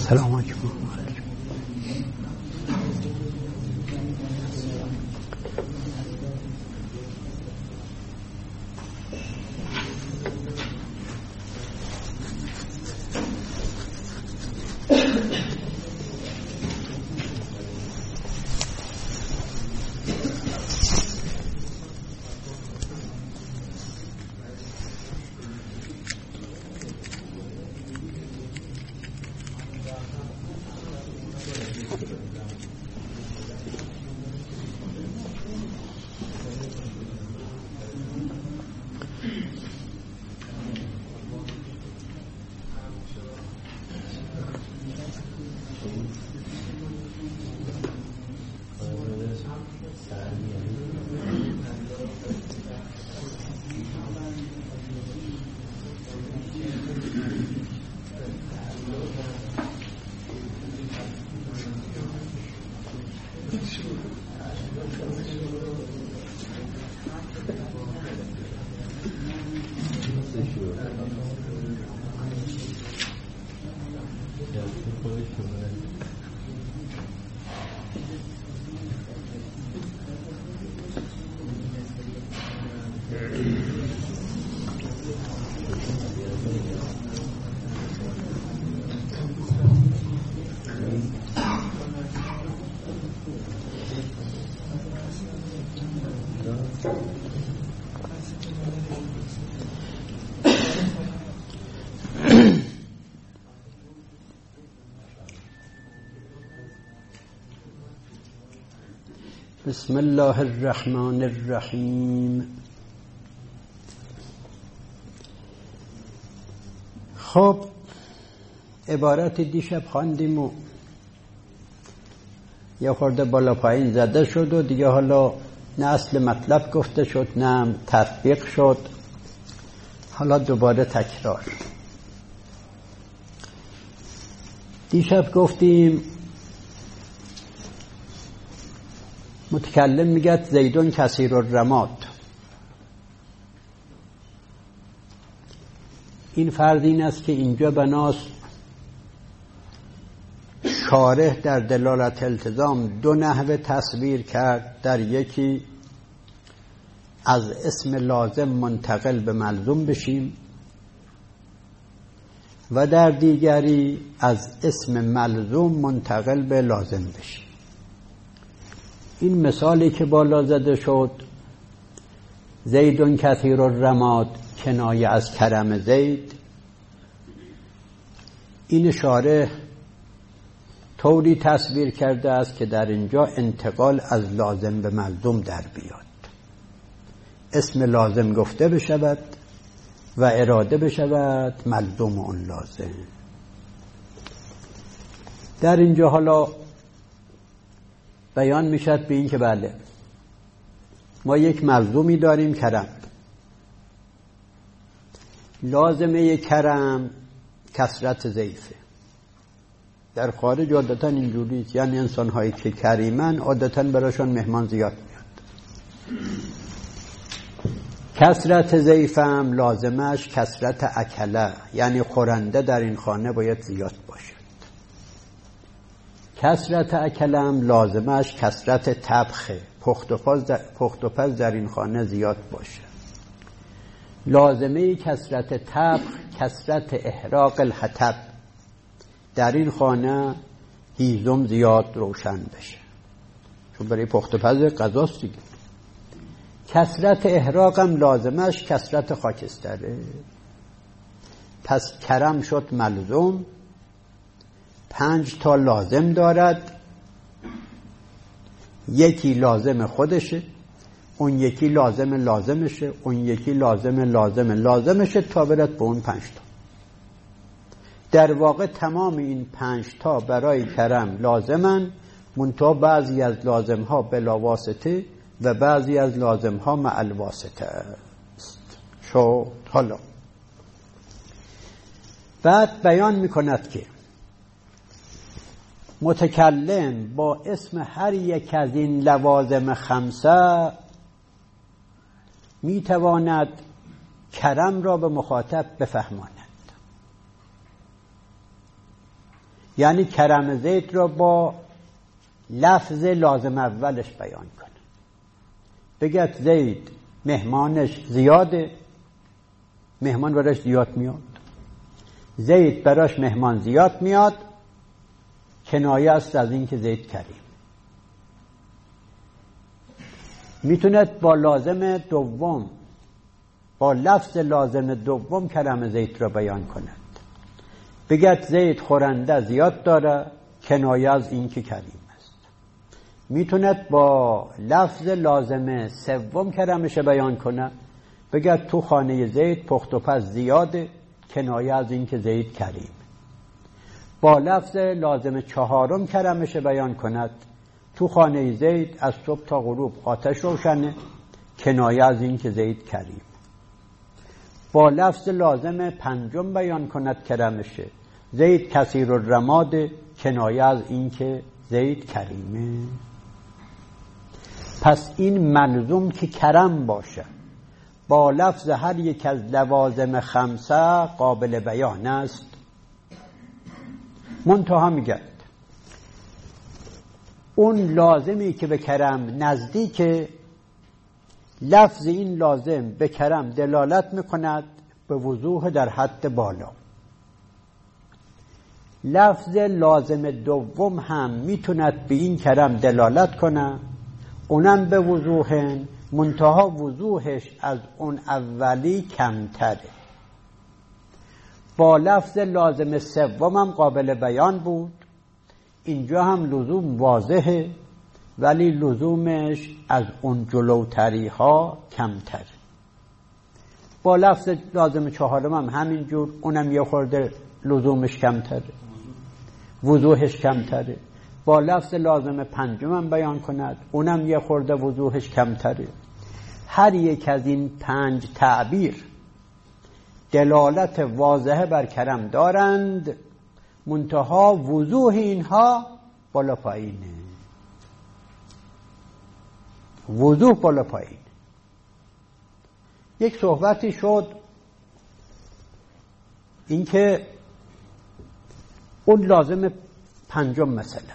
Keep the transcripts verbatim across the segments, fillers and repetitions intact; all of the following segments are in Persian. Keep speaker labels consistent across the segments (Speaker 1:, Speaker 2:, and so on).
Speaker 1: سلام علیکم. بسم الله الرحمن الرحیم. خب عبارت دیشب خواندیم و یه خورده بالا پایین زده شد و دیگه حالا نه اصل مطلب گفته شد نه تطبیق شد، حالا دوباره تکرار. دیشب گفتیم متکلم میگه زیدون کثیر الرماد. این فرض این است که اینجا بناس شارح در دلالت التزام دو نحوه تصویر کرد، در یکی از اسم لازم منتقل به ملزوم بشیم و در دیگری از اسم ملزوم منتقل به لازم بشیم. این مثالی که بالا زده شد زیدون کثیر الرماد کنایه از کرم زید، این شارح طوری تصویر کرده است که در اینجا انتقال از لازم به ملزوم در بیاد، اسم لازم گفته بشود و اراده بشود ملزوم اون لازم. در اینجا حالا بیان میشد به این که بله ما یک ملزومی داریم کرم، لازمه کرم کثرت ضیفه. در خارج عادتا اینجوری، یعنی انسان هایی که کریمن عادتا براشون مهمان زیاد میاد. کثرت ضیفم لازمش کثرت اکله، یعنی خورنده در این خانه باید زیاد باشه. کثرت اکلم لازمش کثرت طبخه، پخت و پز در, پخت و پز در این خانه زیاد باشه. لازمه کثرت طبخ کثرت احراق الحطب، در این خانه هیزم زیاد روشن بشه، چون برای پخت و پز غذاست دیگه. کثرت احراقم لازمش کثرت خاکستره. پس کرم شد ملزوم، پنج تا لازم دارد، یکی لازم خودشه، اون یکی لازم لازمشه، اون یکی لازم لازم لازمشه تا برد به اون پنج تا. در واقع تمام این پنج تا برای کرم لازمن، منتها بعضی از لازم ها بلا واسطه و بعضی از لازم ها مع الواسطه است. شد. حالا بعد بیان میکند که متکلم با اسم هر یک از این لوازم خمسه میتواند کرم را به مخاطب بفهماند. یعنی کرم زید را با لفظ لازم اولش بیان کنه. بگه زید مهمانش زیاده، مهمان براش زیاد میاد. زید براش مهمان زیاد میاد، کنایه است از این که زید کریم. میتوند با لازم دوم، با لفظ لازم دوم کرم زید را بیان کند. بگه زید خورنده زیاد داره، کنایه از این که کریم است. میتوند با لفظ لازم سوم کرمش بیان کنه. بگه تو خانه زید پخت و پز زیاده، کنایه از این که زید کریم. با لفظ لازم چهارم کرمش بیان کند. تو خانه زید از صبح تا غروب آتش روشنه، کنایه از این که زید کریم. با لفظ لازم پنجم بیان کند کرمشه. زید کثیر الرماد، کنایه از این که زید کریمه. پس این ملزوم که کرم باشه با لفظ هر یک از لوازم خمسه قابل بیان است. منتها میگه اون لازمی که به کرم نزدیک، لفظ این لازم به کرم دلالت میکند به وضوح در حد بالا. لفظ لازم دوم هم میتوند به این کرم دلالت کنه، اونم به وضوح، منتها وضوحش از اون اولی کمتره. با لفظ لازم سوم هم قابل بیان بود، اینجا هم لزوم واضحه ولی لزومش از اون جلوتری ها کمتره. با لفظ لازم چهارم هم همینجور، اونم یه خورده لزومش کمتره، وضوحش کمتره. با لفظ لازم پنجم هم بیان کند، اونم یه خورده وضوحش کمتره. هر یک از این پنج تعبیر دلالت واضحه بر کرم دارند، منتها وضوح اینها بالا پایینه. وضوح بالا پایین. یک صحبتی شد اینکه اون لازم پنجم مثلا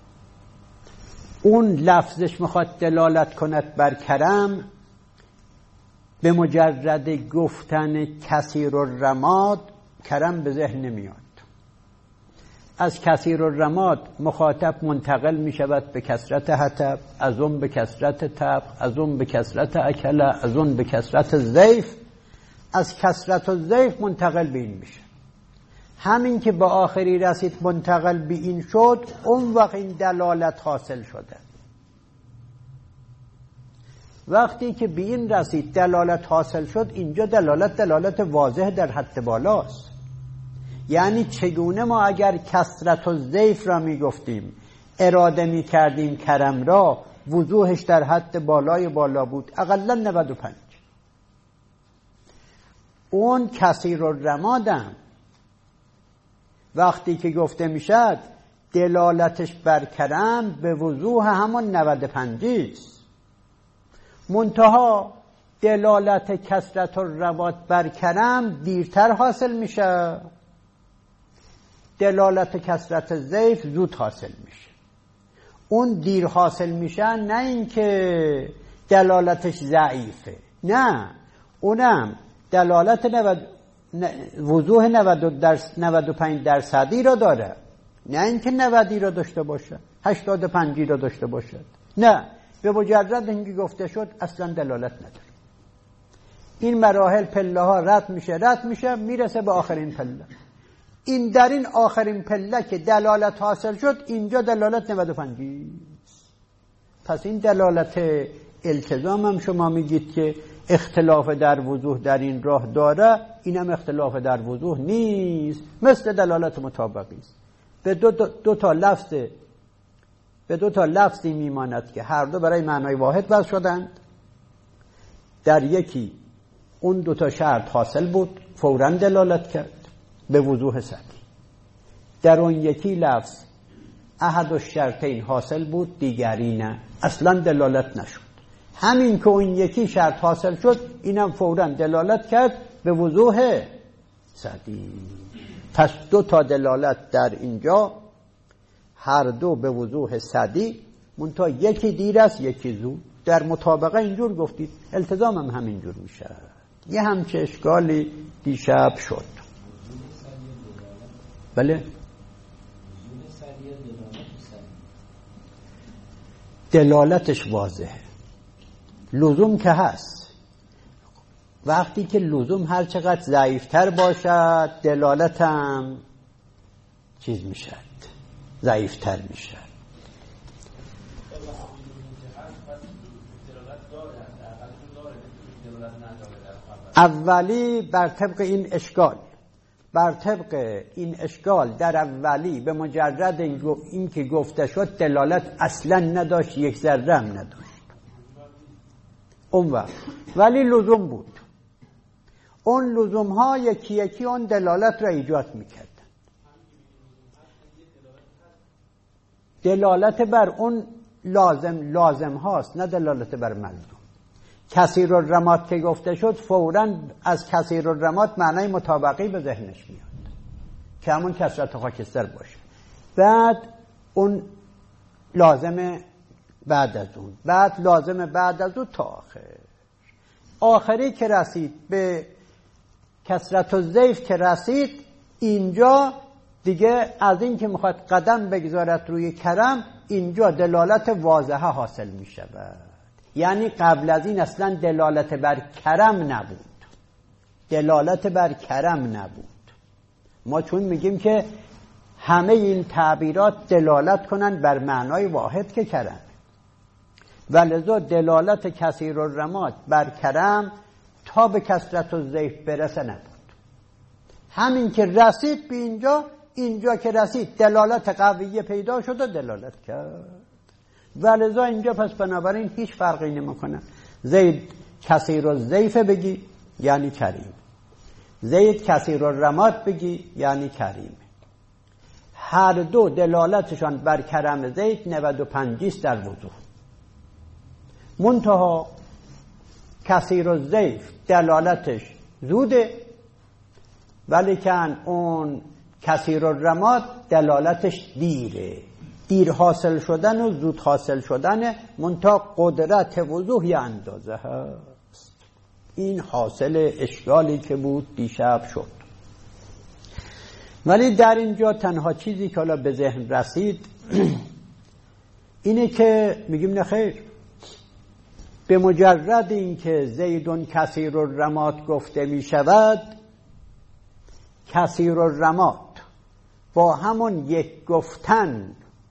Speaker 1: اون لفظش میخواد دلالت کند بر کرم، به مجرد گفتن کثیر الرماد کرم به ذهن نمیاد. از کثیر الرماد مخاطب منتقل می شود به کثرت حطب، از اون به کثرت طبخ، از اون به کثرت اکله، از اون به کثرت ضیف، از کثرت الضیف منتقل به این میشه. همین که به آخری رسید منتقل به این شد، اون وقت این دلالت حاصل شده. وقتی که به این رسید دلالت حاصل شد، اینجا دلالت دلالت واضح در حد بالاست. یعنی چگونه ما اگر کثرت الضیف را می گفتیم، اراده می کردیم کرم را، وضوحش در حد بالای بالا بود، اقلا نود و پنج. اون کثیر الرمادم وقتی که گفته می شد دلالتش بر کرم به وضوح همون نود و پنج است. منتها دلالت کثرت الرماد بر کرم دیرتر حاصل میشه، دلالت کثرت ضیف زود حاصل میشه. اون دیر حاصل میشه، نه اینکه دلالتش ضعیفه، نه، اونم دلالت نود وضوح نود و پنج درصدی را داره، نه اینکه نودی را داشته باشه، هشتاد و پنجی را داشته باشه، نه، به مجرد اینکه گفته شد اصلا دلالت نداره. این مراحل پله ها رد میشه رد میشه میرسه به آخرین پله. این در این آخرین پله که دلالت حاصل شد، اینجا دلالت نود و پنج. پس این دلالت التزام هم شما میگید که اختلاف در وضوح در این راه داره، اینم اختلاف در وضوح نیست، مثل دلالت مطابقی است. به دو, دو, دو تا لفظ به دو تا لفظی میماند که هر دو برای معنای واحد وضع شدند. در یکی اون دو تا شرط حاصل بود، فوراً دلالت کرد به وضوح سطحی. در اون یکی لفظ احد الشرطین حاصل بود، دیگری نه، اصلا دلالت نشد. همین که اون یکی شرط حاصل شد، اینم فوراً دلالت کرد به وضوح سطحی. پس دو تا دلالت در اینجا هر دو به وضوح صدی، منتها یکی دیر است یکی زود. در مطابقه اینجور گفتید، التزام هم همینجور میشه. یه همچه اشکالی دیشب شد. بله دلالتش واضحه، لزوم که هست. وقتی که لزوم هر چقدر ضعیفتر باشد دلالت هم چیز میشد، ضعیفتر میشد. اولی بر طبق این اشکال بر طبق این اشکال در اولی به مجرد این که گفته شد دلالت اصلا نداشت، یک ذره هم نداشت اون وقت، ولی لزوم بود. اون لزوم ها یکی یکی اون دلالت را ایجاد میکرد. دلالت بر اون لازم لازم هاست، نه دلالت بر ملزوم. کثیر الرمات که گفته شد فوراً از کثیر الرمات معنای مطابقی به ذهنش میاد که همون کثرت خاکستر باشه. بعد اون لازم بعد از اون، بعد لازم بعد از اون تا آخر. آخری که رسید به کثرت الضیف که رسید، اینجا دیگه از این که میخواد قدم بگذارد روی کرم، اینجا دلالت واضحه حاصل میشود. یعنی قبل از این اصلا دلالت بر کرم نبود، دلالت بر کرم نبود. ما چون میگیم که همه این تعبیرات دلالت کنن بر معنای واحد که کرم، ولذا دلالت کثیر الرمات بر کرم تا به کثرت الضیف برسه نبود. همین که رسید به اینجا، اینجا که رسید دلالت قویه پیدا شد و دلالت کرد. ولذا اینجا پس بنابراین هیچ فرقی نمیکنه. زید کثیر الضیف بگی یعنی کریم، زید کثیر الرمات بگی یعنی کریم. هر دو دلالتشان بر کرم زید نود و پنج است در وضوح. منتها کثیر الضیف دلالتش زوده، ولیکن اون کثیر الرمات دلالتش دیره. دیر حاصل شدن و زود حاصل شدن، منتها قدرت وضوح یه اندازه هست. این حاصل اشکالی که بود دیشب شد. ولی در اینجا تنها چیزی که حالا به ذهن رسید اینه که میگیم نه خیر، به مجرد این که زیدون کثیر الرمات گفته می شود، کثیر الرمات با همون یک گفتن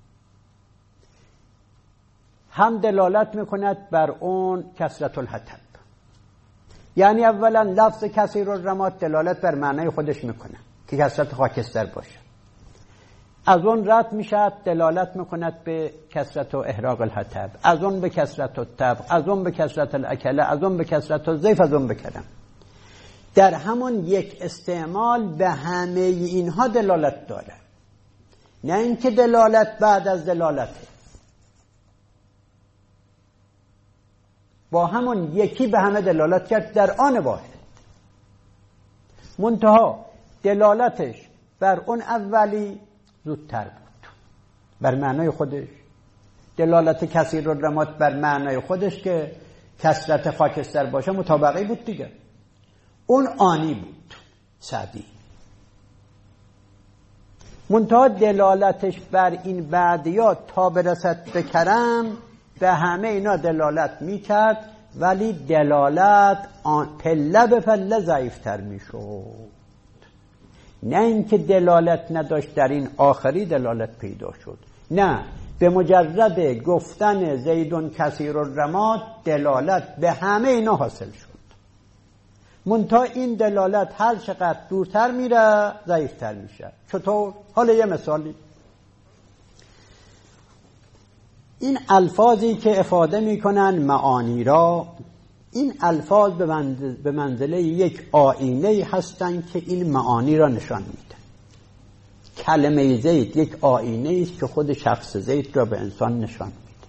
Speaker 1: هم دلالت میکند بر اون کثرت الحطب. یعنی اولا لفظ کثیر الرمات دلالت بر معنای خودش میکنه که کثرت خاکستر باشه، از اون رد میشد دلالت میکند به کثرت و احراق الحطب، از اون به کثرت الطبق، از اون به کثرت الاکله، از اون به کثرت الضیف، از اون به کرم. در همون یک استعمال به همه اینها دلالت داره، نه اینکه دلالت بعد از دلالته. با همون یکی به همه دلالت کرد در آن واحد. منتها دلالتش بر اون اولی زودتر بود بر معنای خودش. دلالت کثیر الرمات بر معنای خودش که کثرت خاکستر باشه مطابقی بود دیگه، اون آنی بود سعدی. منتها دلالتش بر این بعدیات تا برسد به کرم به همه اینا دلالت میکرد، ولی دلالت پله به پله ضعیفتر میشد. نه اینکه دلالت نداشت در این آخری دلالت پیدا شد، نه، به مجرد گفتن زیدون کثیر الرمات دلالت به همه اینا حاصل شد. منتها این دلالت هر چقدر دورتر میره ضعیفتر میشه. چطور؟ حالا یه مثالی، این الفاظی که افاده میکنن معانی را، این الفاظ به منزله یک آینه هستند که این معانی را نشان میده. کلمه زید یک آینه است که خود شخص زید را به انسان نشان میده.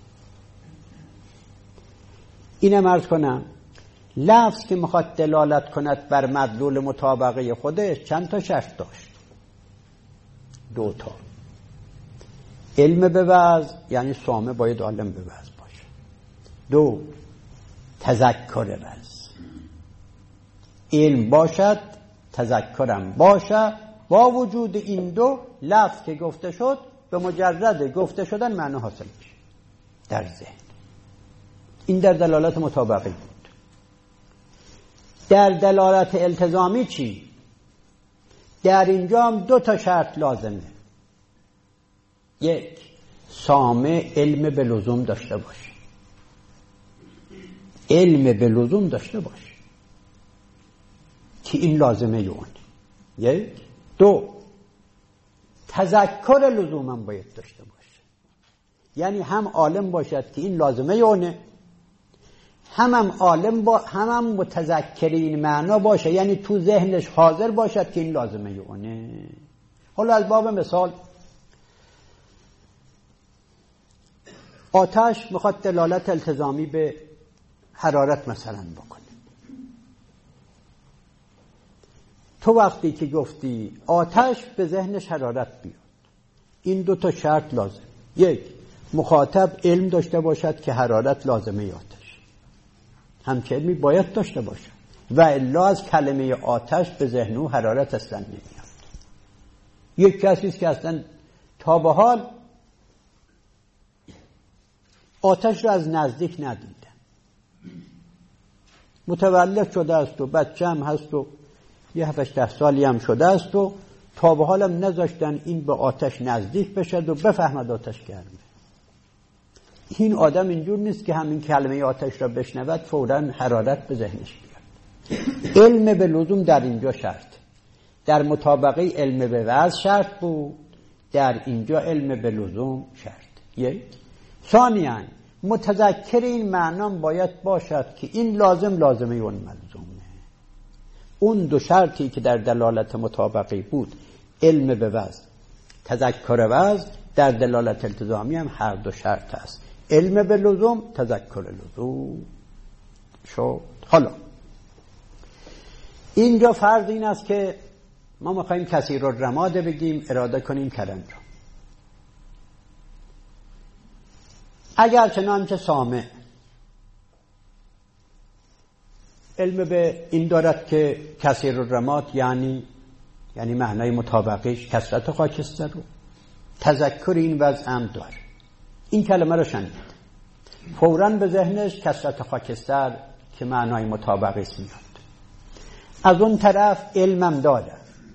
Speaker 1: اینم عرض کنم لفظ که میخواد دلالت کند بر مدلول مطابقه خودش چند تا شرط داشت؟ دو تا. علم به وضع یعنی سامع باید عالم به وضع باشه. دو، تذکر وضع، علم باشد تذکرم باشه. با وجود این دو لفظ که گفته شد به مجرد گفته شدن معنا حاصل میشه در ذهن. این در دلالت مطابقی بود. در دلالت التزامی چی؟ در اینجا هم دو تا شرط لازمه. یک، سامع علم به لزوم داشته باشه، علم به لزوم داشته باشه که این لازمه یون. یک. دو، تذکر لزوما باید داشته باشه، یعنی هم عالم باشد که این لازمه یونه، هم هم عالم با هم هم متذکر این معنا باشه، یعنی تو ذهنش حاضر باشد که این لازمه یونه. حالا از باب مثال، آتش میخواد دلالت التزامی به حرارت مثلا بکنه. تو وقتی که گفتی آتش به ذهنش حرارت بیاد، این دو تا شرط لازم. یک، مخاطب علم داشته باشد که حرارت لازمه آتش، همچه علمی باید داشته باشد و الا از کلمه آتش به ذهن او حرارت اصلا نمیاد. یک کسی است که اصلا تا به حال آتش را از نزدیک ندیده، متولد شده است و بچه هم هست و یه هفتش ده سالی هم شده است و تا به حالم نذاشتن این به آتش نزدیک بشد و بفهمد آتش گرمه. این آدم اینجور نیست که همین کلمه آتش را بشنود فوراً حرارت به ذهنش بیاد. علم به لزوم در اینجا شرط، در مطابقه علم به وضع شرط بود، در اینجا علم به لزوم شرط. یک. ثانیاً متذکر این معنام باید باشد که این لازم لازمه اون ملزومه. اون دو شرطی که در دلالت مطابقی بود، علم به وضع، تذکر وضع، در دلالت التزامی هم هر دو شرط است. علم به لزوم، تذکر لزوم شد. حالا اینجا فرض این است که ما میخواییم کثیر الرماد بگیم، اراده کنیم کرم را. اگر چنانچه سامع علم به این دارد که کثیر الرماد یعنی یعنی معنای مطابقش کثرت خاکستر رو، تذکر این وضع هم داره، این کلمه رو شنید، فوراً به ذهنش کثرت خاکستر که معنای مطابقش میاد. از اون طرف علمم داره،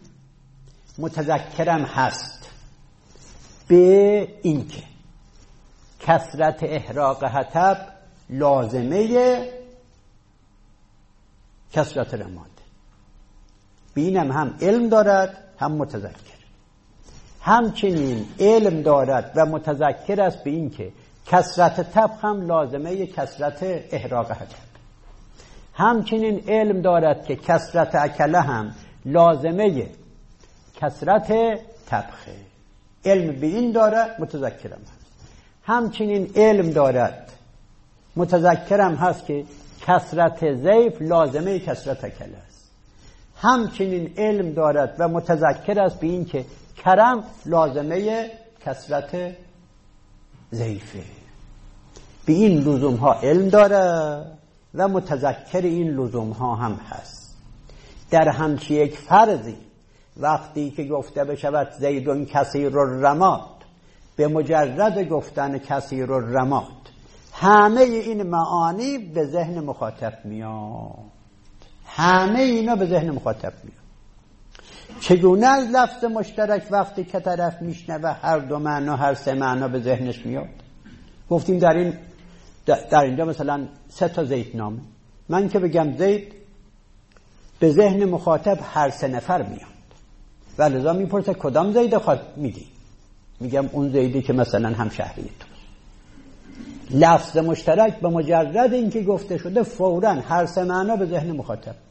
Speaker 1: متذکرم هست به این که کثرت احراق حطب لازمه کثرت رماد. بینم هم علم دارد هم متذکر، همچنین علم دارد و متذکر است به این که کثرت تب هم لازمه کثرت احراق حطب، همچنین علم دارد که کثرت اکله هم لازمه کثرت طبخه. علم به این دارد، متذکرم هست. همچنین علم دارد، متذکرم هست که کثرت ضیف لازمه کثرت اکله است. همچنین علم دارد و متذکر است به این که کرم لازمه کثرت ضیفه. به این لزوم ها علم دارد و متذکر این لزوم ها هم هست. در همچی یک فرضی وقتی که گفته بشود زیدون کثیر الرماد، به مجرد گفتن کثیر الرماد همه این معانی به ذهن مخاطب میاد، همه اینا به ذهن مخاطب میاد. چگونه از لفظ مشترک وقتی که طرف میشنوه هر دو معنا هر سه معنا به ذهنش میاد؟ گفتیم در این در اینجا مثلا سه تا زید نامه، من که بگم زید به ذهن مخاطب هر سه نفر میاد و لذا میپرسه کدام زید خواهد میگی؟ میگم اون زیدی که مثلا همشهری توست. لفظ مشترک به مجرد اینکه گفته شده فوراً هر سه معنا به ذهن مخاطب میاد.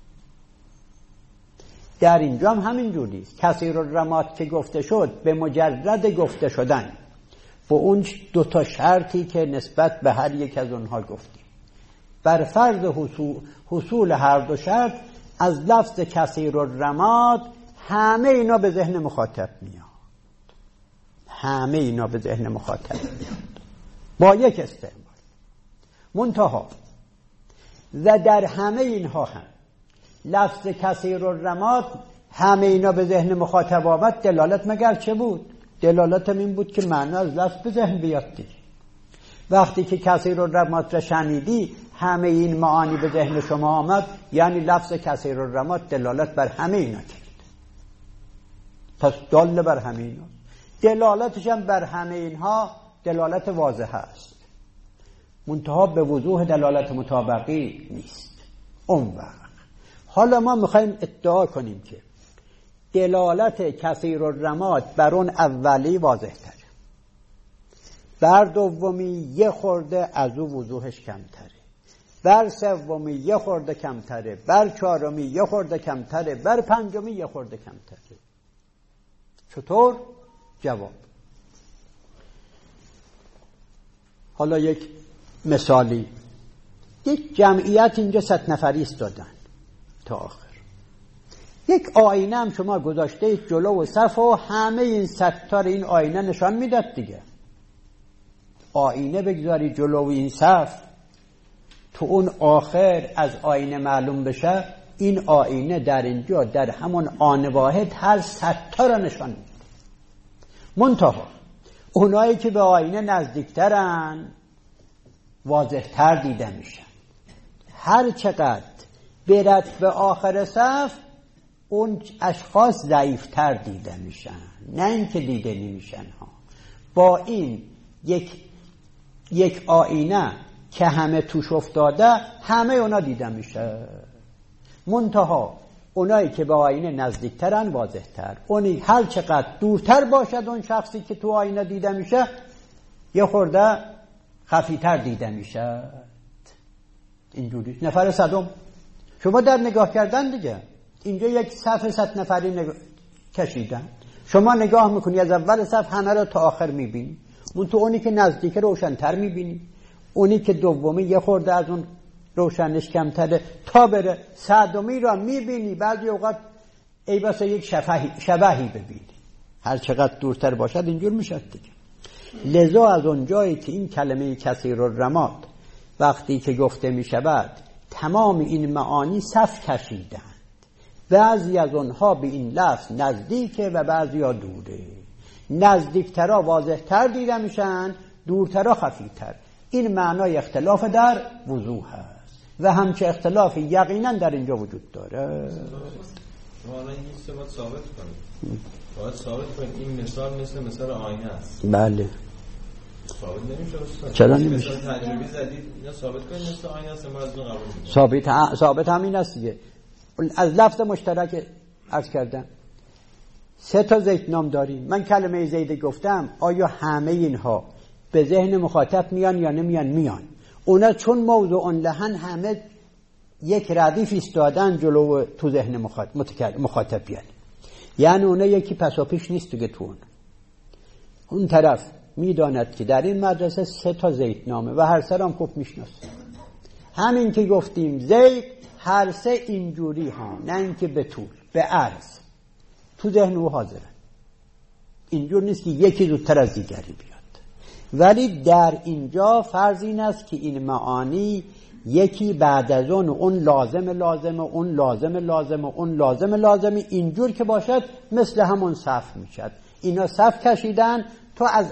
Speaker 1: در اینجا هم همین جوری است. کثیر الرماد که گفته شد به مجرد گفته شدن با اون دو تا شرطی که نسبت به هر یک از اونها گفتیم، بر فرض حصول, حصول هر دو شرط از لفظ کثیر الرماد همه اینا به ذهن مخاطب میاد، همه اینا به ذهن مخاطب میاد با یک استعمال. منتها و در همه اینها هم لفظ کثیر الرماد همه اینا به ذهن مخاطب آمد، دلالت مگر چه بود؟ دلالت این بود که معنی از لفظ به ذهن بیاد دیگه. وقتی که کثیر الرماد را شنیدی همه این معانی به ذهن شما آمد، یعنی لفظ کثیر الرماد دلالت بر همه اینا کرد. پس دال بر همه اینا، دلالتش هم بر همه اینها دلالت واضحه است، منتها به وضوح دلالت مطابقی نیست. اون وقت حالا ما میخوایم ادعا کنیم که دلالت کثیر الرماد بر اون اولی واضح تره، بر دومی یه خورده از او وضوحش کمتره، بر سومی یه خورده کمتره، بر چهارمی یه خورده کمتره، بر پنجمی یه خورده کمتره. چطور؟ جواب. حالا یک مثالی، یک جمعیت اینجا صد نفری ایستادن تا آخر، یک آینه هم شما گذاشته جلو و صف و همه این صد تا این آینه نشان میداد دیگه. آینه بگذاری جلو این صف، تو اون آخر از آینه معلوم بشه این آینه در اینجا در همون آن واحد هر صد تا را نشان میده. منتها اونایی که به آینه نزدیکترن واضح‌تر دیده میشن، هر چقدر برد به آخر صف اون اشخاص ضعیفتر دیده میشن، نه اینکه دیده نمیشن ها. با این یک یک آینه که همه توش افتاده همه اونا دیده میشه، منتها اونایی که به آینه نزدیکترن واضح‌تر، اونی هر چقدر دورتر باشد اون شخصی که تو آینه دیده میشه یه خورده خفیتر دیده میشه. اینجوری نفر صدم شما در نگاه کردن دیگه، اینجا یک صف صد نفری نگاه... کشیدن، شما نگاه میکنی از اول صف همه رو تا آخر میبینی، اون تو اونی که نزدیک روشنتر میبینی، اونی که دومی یه خورده از اون روشنش کمتره، تا بره صدمی را میبینی، بعضی اوقات ای بسا یک شبهی, شبهی ببینی. هر چقدر دورتر باشد اینجور میشد دیگه. لذا از اون جایی که این کلمه کثیر الرماد وقتی که گفته میشود تمام این معانی صف کشیدند، بعضی از اونها به این لفظ نزدیکه و بعضی ها دوره، نزدیکترها واضحتر دیده میشن، دورترها خفیتر. این معنای اختلاف در وضوح است و همچه اختلافی یقینا در اینجا وجود داره.
Speaker 2: ما الان این سه باید ثابت کنیم، باید ثابت کنیم این مثال مثل مثال آینه است.
Speaker 1: بله.
Speaker 2: ثابت نمیشه استاد؟
Speaker 1: چرا نمیشه؟
Speaker 2: مثال تجربی زدید اینا ثابت کنیم مثل آینه است، ما از اون قبول می‌کنیم.
Speaker 1: ثابت ها... ثابت همین است دیگه. از لفظ مشترک عرض کردم سه تا زید نام داریم. من کلمه زید گفتم، آیا همه اینها به ذهن مخاطب میان یا نمیان؟ میان. اونا چون موضوع لحن همه یک ردیف ایستادن جلو تو ذهن مخاطب, مخاطب یعنی یعنی اونا یکی پس و پیش نیست دیگه. تو اون اون طرف میداند که در این مدرسه سه تا زید نامه و هر سرم خوب میشناسه. همین که گفتیم زید، هر سه اینجوری ها، نه اینکه به طول به عرض تو ذهن او حاضره. اینجور نیست که یکی زودتر از دیگری بیاد. ولی در اینجا فرض این است که این معانی یکی بعد از اون اون لازم لازم اون لازم لازم اون لازم لازم اینجور که باشد مثل همون صف میشد. اینا صف کشیدن، تو از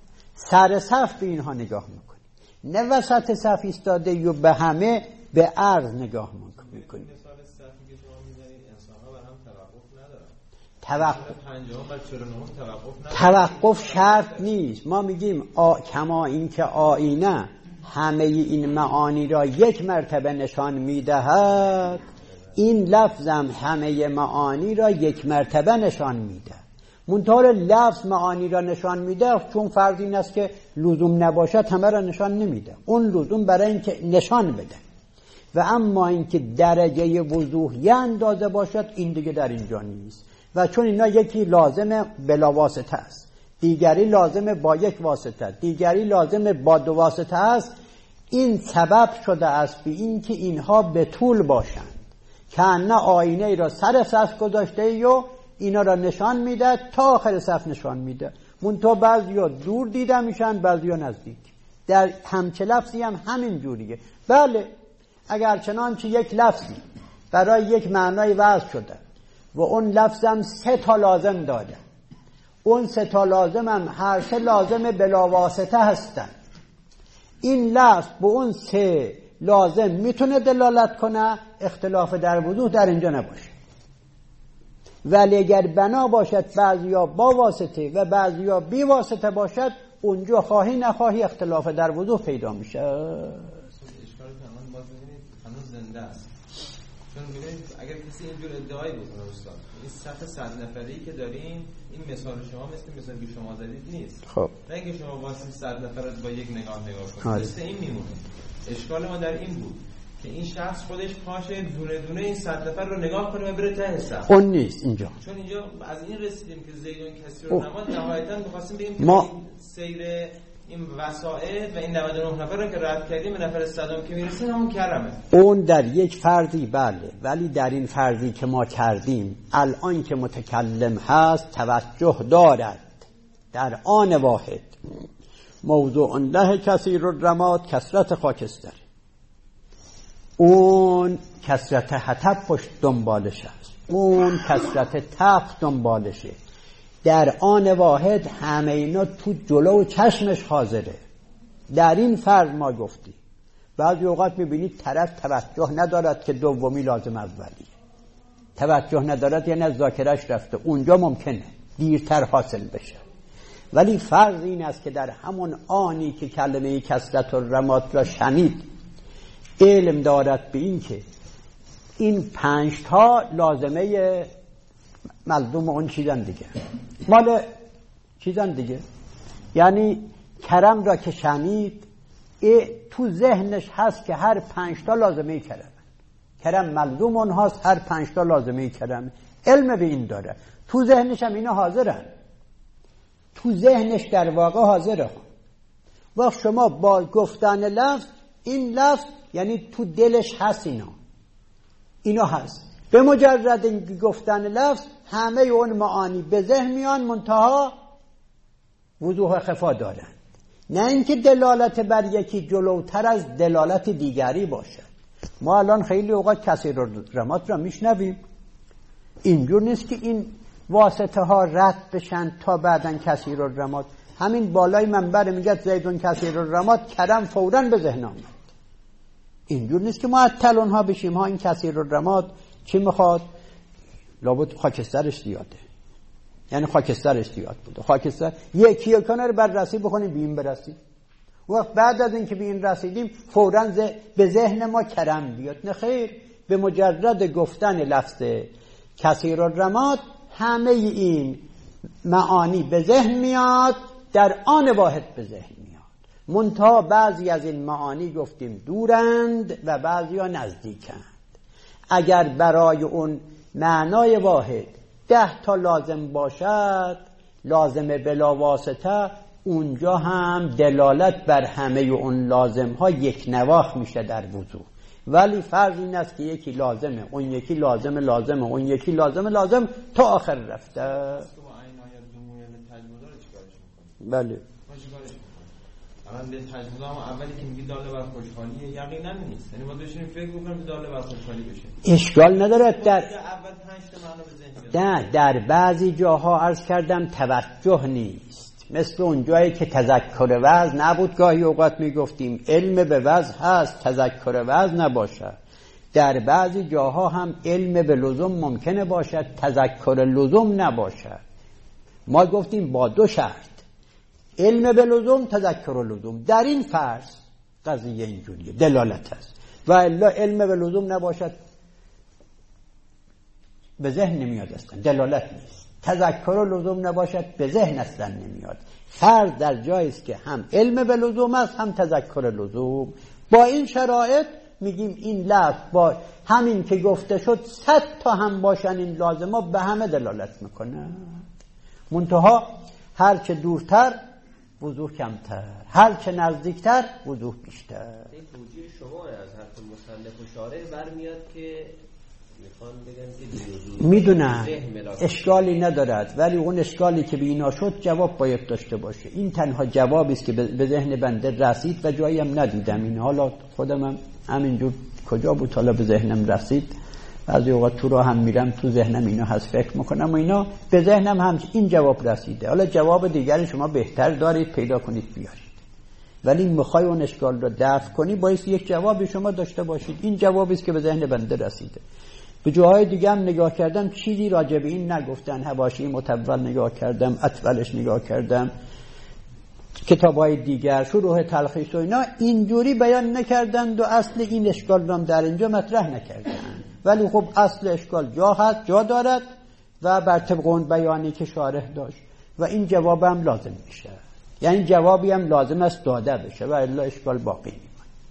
Speaker 1: سر صف به اینها نگاه میکنی، نه وسط صف ایستاده یا به همه به عرض نگاه میکنی.
Speaker 2: مثال صفی که شما میزنید انسان‌ها بر هم توقف ندارن.
Speaker 1: توقف
Speaker 2: پنجاه بر چهل و نه توقف ندارن.
Speaker 1: توقف شرط نیست. ما میگیم آ... کما این که آینه همه این معانی را یک مرتبه نشان میدهد، این لفظم همه معانی را یک مرتبه نشان میده. منتها لفظ معانی را نشان میده، چون فرض این است که لزوم نباشد همه را نشان نمیده. اون لزوم برای اینکه نشان بده. و اما اینکه درجه وضوح یه اندازه باشد، این دیگه در اینجا نیست. و چون اینا یکی لازم بلا واسطه است، دیگری لازم با یک واسطه، دیگری لازم با دو واسطه است، این سبب شده است به این که اینها به طول باشند، که نه آینه را سر صف گذاشته و اینا را نشان میده، تا آخر صف نشان میده. منتها بعضیا دور دیده میشن، بعضیا نزدیک. در همچه لفظی هم همین جوریه. بله، اگر چنانچه یک لفظی برای یک معنای وضع شده و اون لفظ هم سه تا لازم داره، اون سه تا لازم هم هر سه لازم بلا واسطه هستن، این لفظ به اون سه لازم میتونه دلالت کنه، اختلاف در وضوح در اینجا نباشه. ولی اگر بنا باشد بعضیا با واسطه و بعضیا بی واسطه باشد، اونجا خواهی نخواهی اختلاف در وضوح پیدا میشه.
Speaker 2: اشکال تمام باز ببینید هنوز زنده است. چون ببینید اگر کسی اینجور ادعایی بکنه استاد، این صف صد نفری که داریم، این مثال شما مثل مثالی که شما زدید نیست.
Speaker 1: خب
Speaker 2: نه اینکه شما واسه صد نفر رو با یک نگاه نگاه کنید، مثل این میمونه. اشکال ما در این بود که این شخص خودش پاشه دونه دونه این صد نفر رو نگاه کنه و بره ته صف.
Speaker 1: اون نیست اینجا.
Speaker 2: چون اینجا از این رسیدیم که زیدون کسی رو نماد، نهایتاً می‌خواستیم بگیم
Speaker 1: ما...
Speaker 2: که این سیر این وسائل و این نود و نه نفر رو که رد کردیم به نفر صدام که میرسه همون کرمه.
Speaker 1: اون در یک فردی بله، ولی در این فردی که ما کردیم الان که متکلم هست توجه دارد در آن واحد موضوع له کثیر الرماد کثرت خاکستر، اون کثرت حطب پشت دنبالش هست، اون کثرت تف دنبالشه. در آن واحد همه اینا تو جلو چشمش حاضره. در این فرض ما گفتیم بعضی اوقات میبینید طرف توجه ندارد که دومی لازم اولیه، توجه ندارد یعنی از ذاکرش رفته، اونجا ممکنه دیرتر حاصل بشه. ولی فرض این است که در همون آنی که کلمه کثرت الرماد را شنید علم دارد به این که این پنج تا لازمه ملزوم اون چیزن دیگه، مال چیزن دیگه. یعنی کرم را که شنید تو ذهنش هست که هر پنج تا لازمه کرم، کرم ملزوم اون هست، هر پنج تا لازمه کرم، علم به این داره. تو ذهنش هم اینا حاضرن، تو ذهنش در واقع حاضره. وقت شما با گفتن لفظ، این لفظ یعنی تو دلش هست، اینا اینا هست. به مجرد اینکه گفتن لفظ همه اون معانی به ذهن میان، منتها وضوح خفا دارند. نه اینکه دلالت بر یکی جلوتر از دلالت دیگری باشد. ما الان خیلی اوقات کثیر الرماد را میشنویم، اینجور نیست که این واسطه ها رد بشن تا بعدن کثیر الرماد. همین بالای منبر میگه زیدون کثیر الرماد، کرم فوراً به ذهن آمد. اینجور نیست که ما معطل اونها بشیم. ها این کثیر الرماد چی میخواد؟ لابد خاکسترش زیاده، یعنی خاکسترش زیاد بوده. خاکستر یکی یکانه رو بررسی بکنیم به این برسیم. وقت بعد از اینکه به این رسیدیم فوراً به ذهن ما کرم بیاد. نه خیر، به مجرد گفتن لفظ کثیر الرماد همه این معانی به ذهن میاد، در آن واحد به ذهن میاد. منتها بعضی از این معانی گفتیم دورند و بعضی ها نزدیکند. اگر برای اون معنای واحد ده تا لازم باشد، لازم بلا واسطه، اونجا هم دلالت بر همه اون لازم ها یک نواخ میشه در وضوح. ولی فرض این است که یکی لازمه، اون یکی لازم لازمه، اون یکی لازم لازم تا آخر رفته. بله.
Speaker 2: الان به تجربه ما اولی که میگی داله بر خوشحالیه یقینا نیست. یعنی ما داشتیم فکر می‌کنیم داله بر خوشحالی بشه.
Speaker 1: اشکال نداره. در
Speaker 2: اول پنج تا معنا به ذهن
Speaker 1: نه، در بعضی جاها عرض کردم توجه نیست. مثل اون جایی که تذکر وضع نبود، گاهی اوقات میگفتیم علم به وضع هست، تذکر وضع نباشه. در بعضی جاها هم علم به لزوم ممکنه باشد، تذکر لزوم نباشه. ما گفتیم با دو شرط، علم به لزوم، تذکر لزوم. در این فرض قضیه اینجوریه، دلالت هست. و الا علم به لزوم نباشد به ذهن نمیاد اصلا، دلالت نیست. تذکر لزوم نباشد به ذهن اصلا نمیاد. فرض در جایی است که هم علم به لزوم است هم تذکر لزوم. با این شرایط میگیم این لفظ با همین که گفته شد صد تا هم باشن این لازمه به همه دلالت میکنه. منتها هرچه دورتر وضوح کمتر، هرچه نزدیکتر وضوح بیشتر.
Speaker 3: این توجیه شما از حرف مصنف و شارح برمیاد که
Speaker 1: میدونم اشکالی ندارد، ولی اون اشکالی که به اینا شد جواب باید داشته باشه. این تنها جوابی است که به ذهن بنده رسید و جایی هم ندیدم. این حالا خودم هم همینجور کجا بود حالا به ذهنم رسید، بعضی اوقات تو راه هم میرم تو ذهنم اینا هست فکر میکنم و اینا به ذهنم هم این جواب رسیده. حالا جواب دیگری شما بهتر دارید پیدا کنید بیارید، ولی میخوای اون اشکال رو دفع کنی باید یک جوابی شما داشته باشید. این جوابی است که به ذهن بنده رسیده. به جاهای دیگه هم نگاه کردم چیزی راجع به این نگفتن. حواشی متول نگاه کردم، اطولش نگاه کردم، کتابای دیگر شروح تلخیص و اینا اینجوری بیان نکردند و اصل این اشکال رو در اینجا مطرح نکردند. ولی خب اصل اشکال جا هست، جا دارد و بر طبق اون بیانی که شارح داشت و این جواب هم لازم میشه، یعنی جوابی هم لازم است داده بشه و الا اشکال باقی میمونه.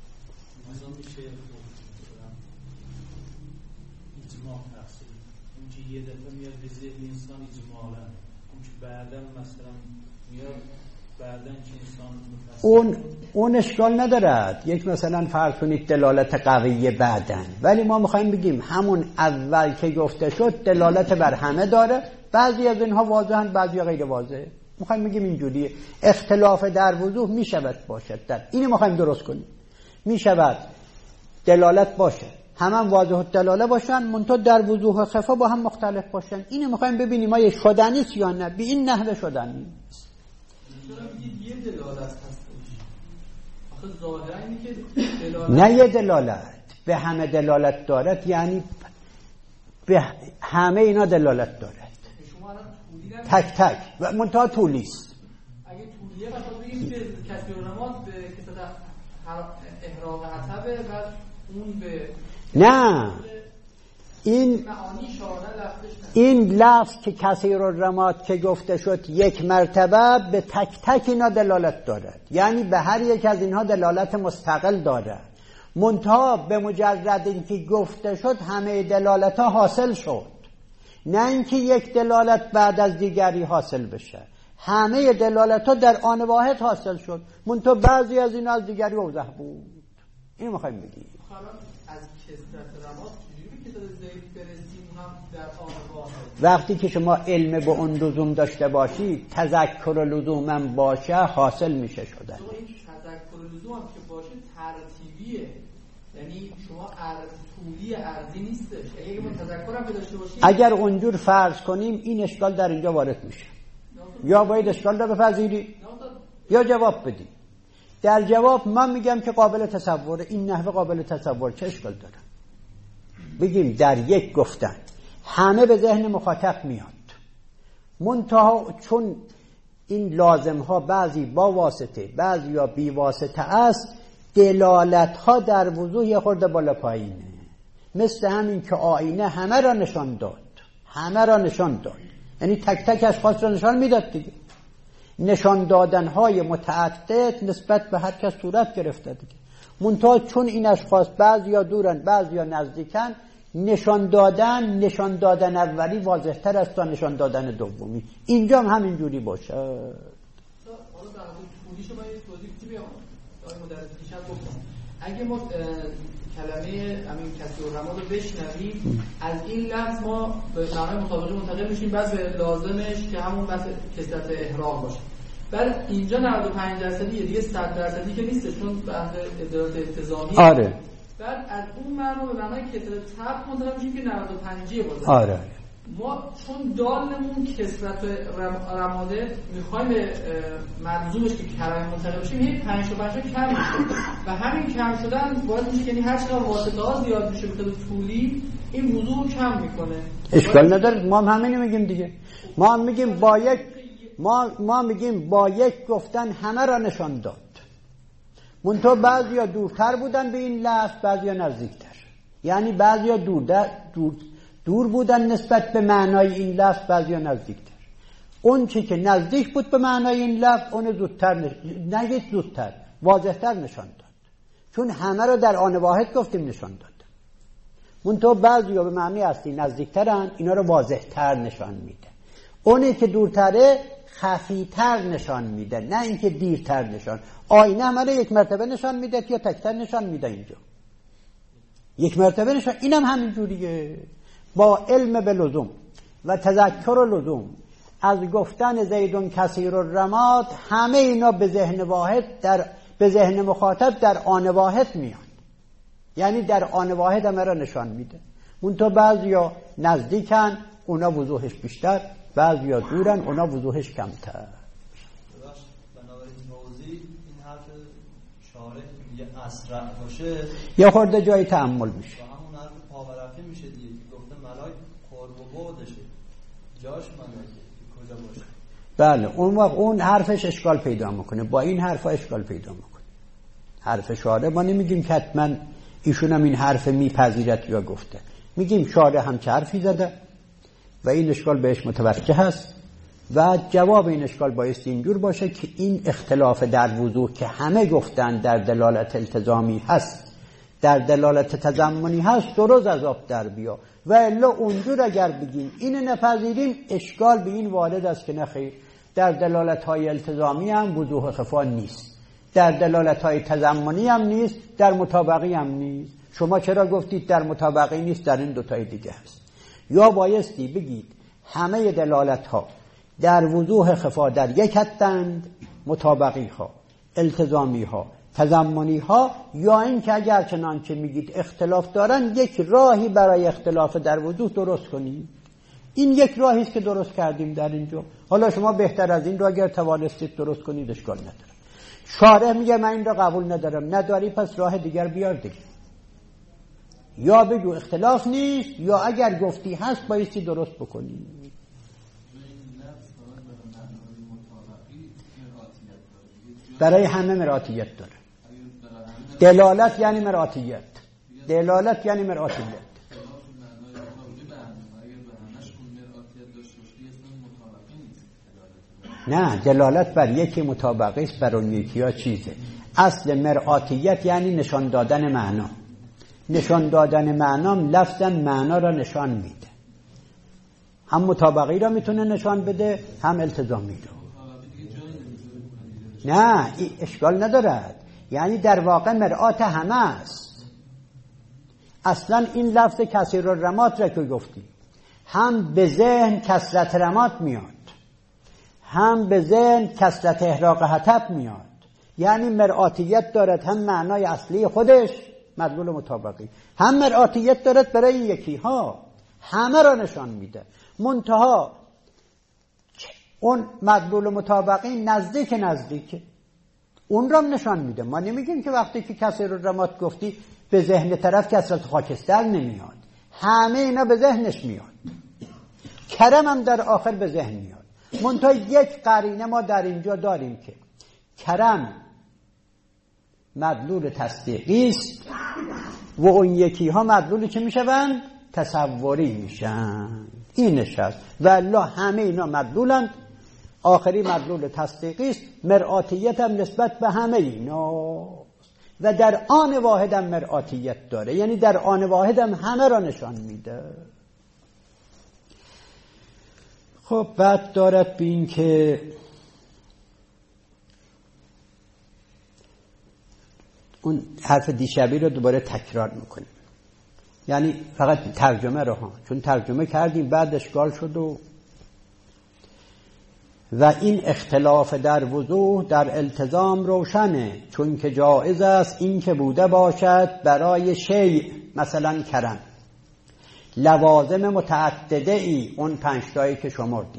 Speaker 3: اجماع تفسیر اون که یه دفعه میاد به ذهن انسان اجمالا، اون که بعداً مثلا میاد بعداً که انسان
Speaker 1: اون اون اشکال ندارد. یک مثلا فرض کنید دلالت قویه بعداً، ولی ما میخوایم بگیم همون اول که گفته شد دلالت بر همه داره. بعضی از اینها واضحن، بعضی غیر واضحه. میخوایم بگیم اینجوریه. اختلاف در وضوح میشود باشد، در اینو میخوایم درست کنیم. میشود دلالت باشه، همه واضح دلاله باشن، منتها در وضوح خفا با هم مختلف باشن. اینو میخوایم ببینیم آیا شدنی است یا نه. به این نحوه شدنی است.
Speaker 4: یه دلالت هست آخه ظاهرا اینه که دلالت
Speaker 1: نه یه دلالت به همه دلالت دارد، یعنی به همه اینا دلالت دارد.
Speaker 4: شما الان طولی
Speaker 1: تک تک و منتها طولی است.
Speaker 4: اگه طولیه مثلا بگیم که کسب علامات به کتاب احراق حسبه و اون به
Speaker 1: نه این
Speaker 4: معانی شارع لفظش
Speaker 1: این لفظ که کثیر الرماد که گفته شد یک مرتبه به تک تک اینا دلالت دارد، یعنی به هر یک از اینها دلالت مستقل دارد. منتها به مجرد اینکه گفته شد همه دلالت ها حاصل شد، نه اینکه یک دلالت بعد از دیگری حاصل بشه. همه دلالت ها در آن واحد حاصل شد، منتها بعضی از اینا از دیگری اوضح بود. اینو میخوایم بگیم.
Speaker 4: از کثرت رماد چجوری که داره زید برسیم هم در آن واحد.
Speaker 1: وقتی که شما علم به اون لزوم داشته باشی، تذکر لزومم باشه، حاصل میشه شدن.
Speaker 4: این تذکر لزوم هم که باشه ترتیبیه، یعنی شما عرض طولی ارضی نیستش. اگه ما تذکر هم داشته باشیم،
Speaker 1: اگر اونجور فرض کنیم این اشکال در اینجا وارد میشه. یا باید اشکال رو بپذیری یا جواب بدی. در جواب من میگم که قابل تصوره، این نحوه قابل تصور، چه اشکال داره؟ بگیم در یک گفتن همه به ذهن مخاطب میاد، منتها چون این لازم ها بعضی با واسطه بعضی یا بی واسطه است، دلالت ها در وضوح یه خورده بالا پایینه. مثل همین که آینه همه را نشان داد، همه را نشان داد، یعنی تک تک اشخاص را نشان میداد دیگه. نشان دادن های متعدد نسبت به هر کس صورت گرفته دیگه. منتها چون این اشخاص بعضی یا دورن بعضی یا نزدیکن، نشان دادن نشان دادن اولی واضح تر است تا نشان دادن دومی. اینجا هم همین جوری باشه.
Speaker 4: حالا در طولی شما یه توضیح بدید. آقای مدرس دیشب گفتم اگه ما کلمه همین کسر و رماد رو بشنویم، از این لفظ ما به معنای مطابقی منتقل میشیم بعد به لازمش که همون بحث کثرت احراق باشه. بعد اینجا نود و پنج درصدیه دیگه، صد درصدی که نیست چون بحث ادارات التزامی.
Speaker 1: آره.
Speaker 4: بعد از اون معنا به معنای کثرت تب منتقل میشیم که نود و پنج باشه.
Speaker 1: آره.
Speaker 4: ما چون دالمون کثرت رماده میخوایم به منظومش که کلمه منتقل بشیم، این پنج تا پنج کم میشه و همین کم شدن باعث میشه یعنی هر چقدر واسطه ها زیاد میشه به طولی این وضوح کم میکنه.
Speaker 1: اشکال نداره، ما هم همینو میگیم دیگه. ما هم میگیم با یک ما ما میگیم با یک گفتن همه را نشان داد. منتها بعضیا دورتر بودن به این لفظ، بعضیا نزدیکتر. یعنی بعضیا دور دور دور بودن نسبت به معنای این لفظ، بعضیا نزدیکتر. اون چی که نزدیک بود به معنای این لفظ اون زودتر نگید زودتر واضحتر نشان داد، چون همه را در آن واحد گفتیم نشان داد. منتها بعضیا به معنی اصلی نزدیکترن، اینا رو واضحتر نشان میده. اونی که دورتره خفیتر نشان میده، نه اینکه دیرتر نشان. آینه همه یک مرتبه نشان میده یا تکتر نشان میده. اینجا یک مرتبه نشان، اینم همین جوریه. با علم به لزوم و تذکر و لزوم از گفتن زیدون کثیر الرماد، همه اینا به ذهن واحد در به ذهن مخاطب در آن واحد میان، یعنی در آن واحد همه را نشان میده. اون تو بعضیا نزدیکن اونا وضوحش بیشتر، بعضیا دورن اونا وضوحش کمتر.
Speaker 5: بنابراین توضیح این حرف شارح یه اسرع باشه
Speaker 1: یه خورده جای تأمل میشه
Speaker 5: و همون حرف پاورقی میشه دیگه که گفته ملائک قرب و بعدشه، جاش ملائکه کجا باشه.
Speaker 1: بله اون وقت اون حرفش اشکال پیدا میکنه، با این حرفا اشکال پیدا میکنه. حرف شارح ما نمیگیم که حتما ایشون هم این حرف میپذیرد یا گفته، میگیم شارح هم چه حرفی زده و این اشکال بهش متوجه هست و جواب این اشکال بایستی اینجور باشه که این اختلاف در وضوح که همه گفتن در دلالت التزامی هست، در دلالت تضمنی هست، درست از آب در بیا. و الا اونجور اگر بگیم اینو نپذیریم، اشکال به این وارد است که نخیر، در دلالت های التزامی هم وضوح خفا نیست، در دلالت های تضمنی هم نیست، در مطابقی هم نیست. شما چرا گفتید در مطابقی نیست؟ در این دوتای دیگه هست. یا بایستی بگید همه دلالت ها در وضوح خفا در یک حدند، مطابقی ها، التزامی ها، تضمنی ها، یا این که اگر چنان که میگید اختلاف دارن، یک راهی برای اختلاف در وضوح درست کنید. این یک راهی است که درست کردیم در اینجا. حالا شما بهتر از این رو اگر توانستید درست کنید اشکال نداره. شارح میگه من این رو قبول ندارم، نداری پس راه دیگر بیار دیگه، یا بگو اختلاف نیست، یا اگر گفتی هست بایستی درست بکنی. برای همه مراتیت داره. دلالت یعنی مراتیت، دلالت یعنی مراتیت. نه، دلالت بر یکی مطابقی است، بر اون یکی ها چیزه. اصل مراتیت یعنی نشان دادن معنا. نشان دادن معنا لفظاً معنا را نشان میده، هم مطابقی را میتونه نشان بده، هم التزامی را. نه اشکال ندارد، یعنی در واقع مرآت همه است. اصلا این لفظ کثیر الرماد را که گفتی، هم به ذهن کثرت رماد میاد، هم به ذهن کثرت احراق حطب میاد، یعنی مرآتیت دارد، هم معنای اصلی خودش مدلول مطابقی، هم مرآتیت دارد برای این یکی ها، همه را نشان میده. منتها اون مدلول مطابقی نزدیک نزدیک اون را نشان میده. ما نمیگیم که وقتی که کثیر الرماد گفتی به ذهن طرف کثرت خاکستر نمیاد، همه اینا به ذهنش میاد. کرم هم در آخر به ذهن میاد. منتها یک قرینه ما در اینجا داریم که کرم مدلول تصدیقی است و اون یکی ها مدلول چه میشوند؟ تصوری میشن. اینش هست. و الله همه اینا مدلولند. آخری مدلول تصدیقی است. مرآتیت هم نسبت به همه اینا و در آن واحد هم مرآتیت داره، یعنی در آن واحد هم همه را نشان میده. خب بعد دارد به این که اون حرف دیشبی رو دوباره تکرار میکنیم، یعنی فقط ترجمه رو ها، چون ترجمه کردیم بعد اشکال شد. و و این اختلاف در وضوح در التزام روشنه، چون که جایز است این که بوده باشد برای شیء، مثلا کرم، لوازم متعدده ای، اون پنجتایی که شمردیم،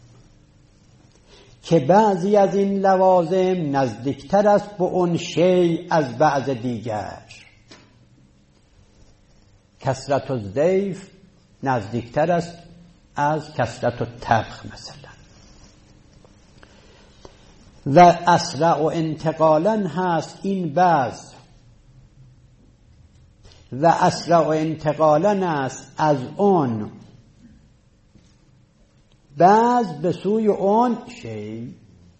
Speaker 1: که بعضی از این لوازم نزدیکتر است به اون شیء از بعض دیگر. کثرت الضیف نزدیکتر است از کثرت الطبخ مثلا. و اسرع و انتقالا هست این بعض، و اسرع و انتقالا است از اون بعض به سوی اون شی.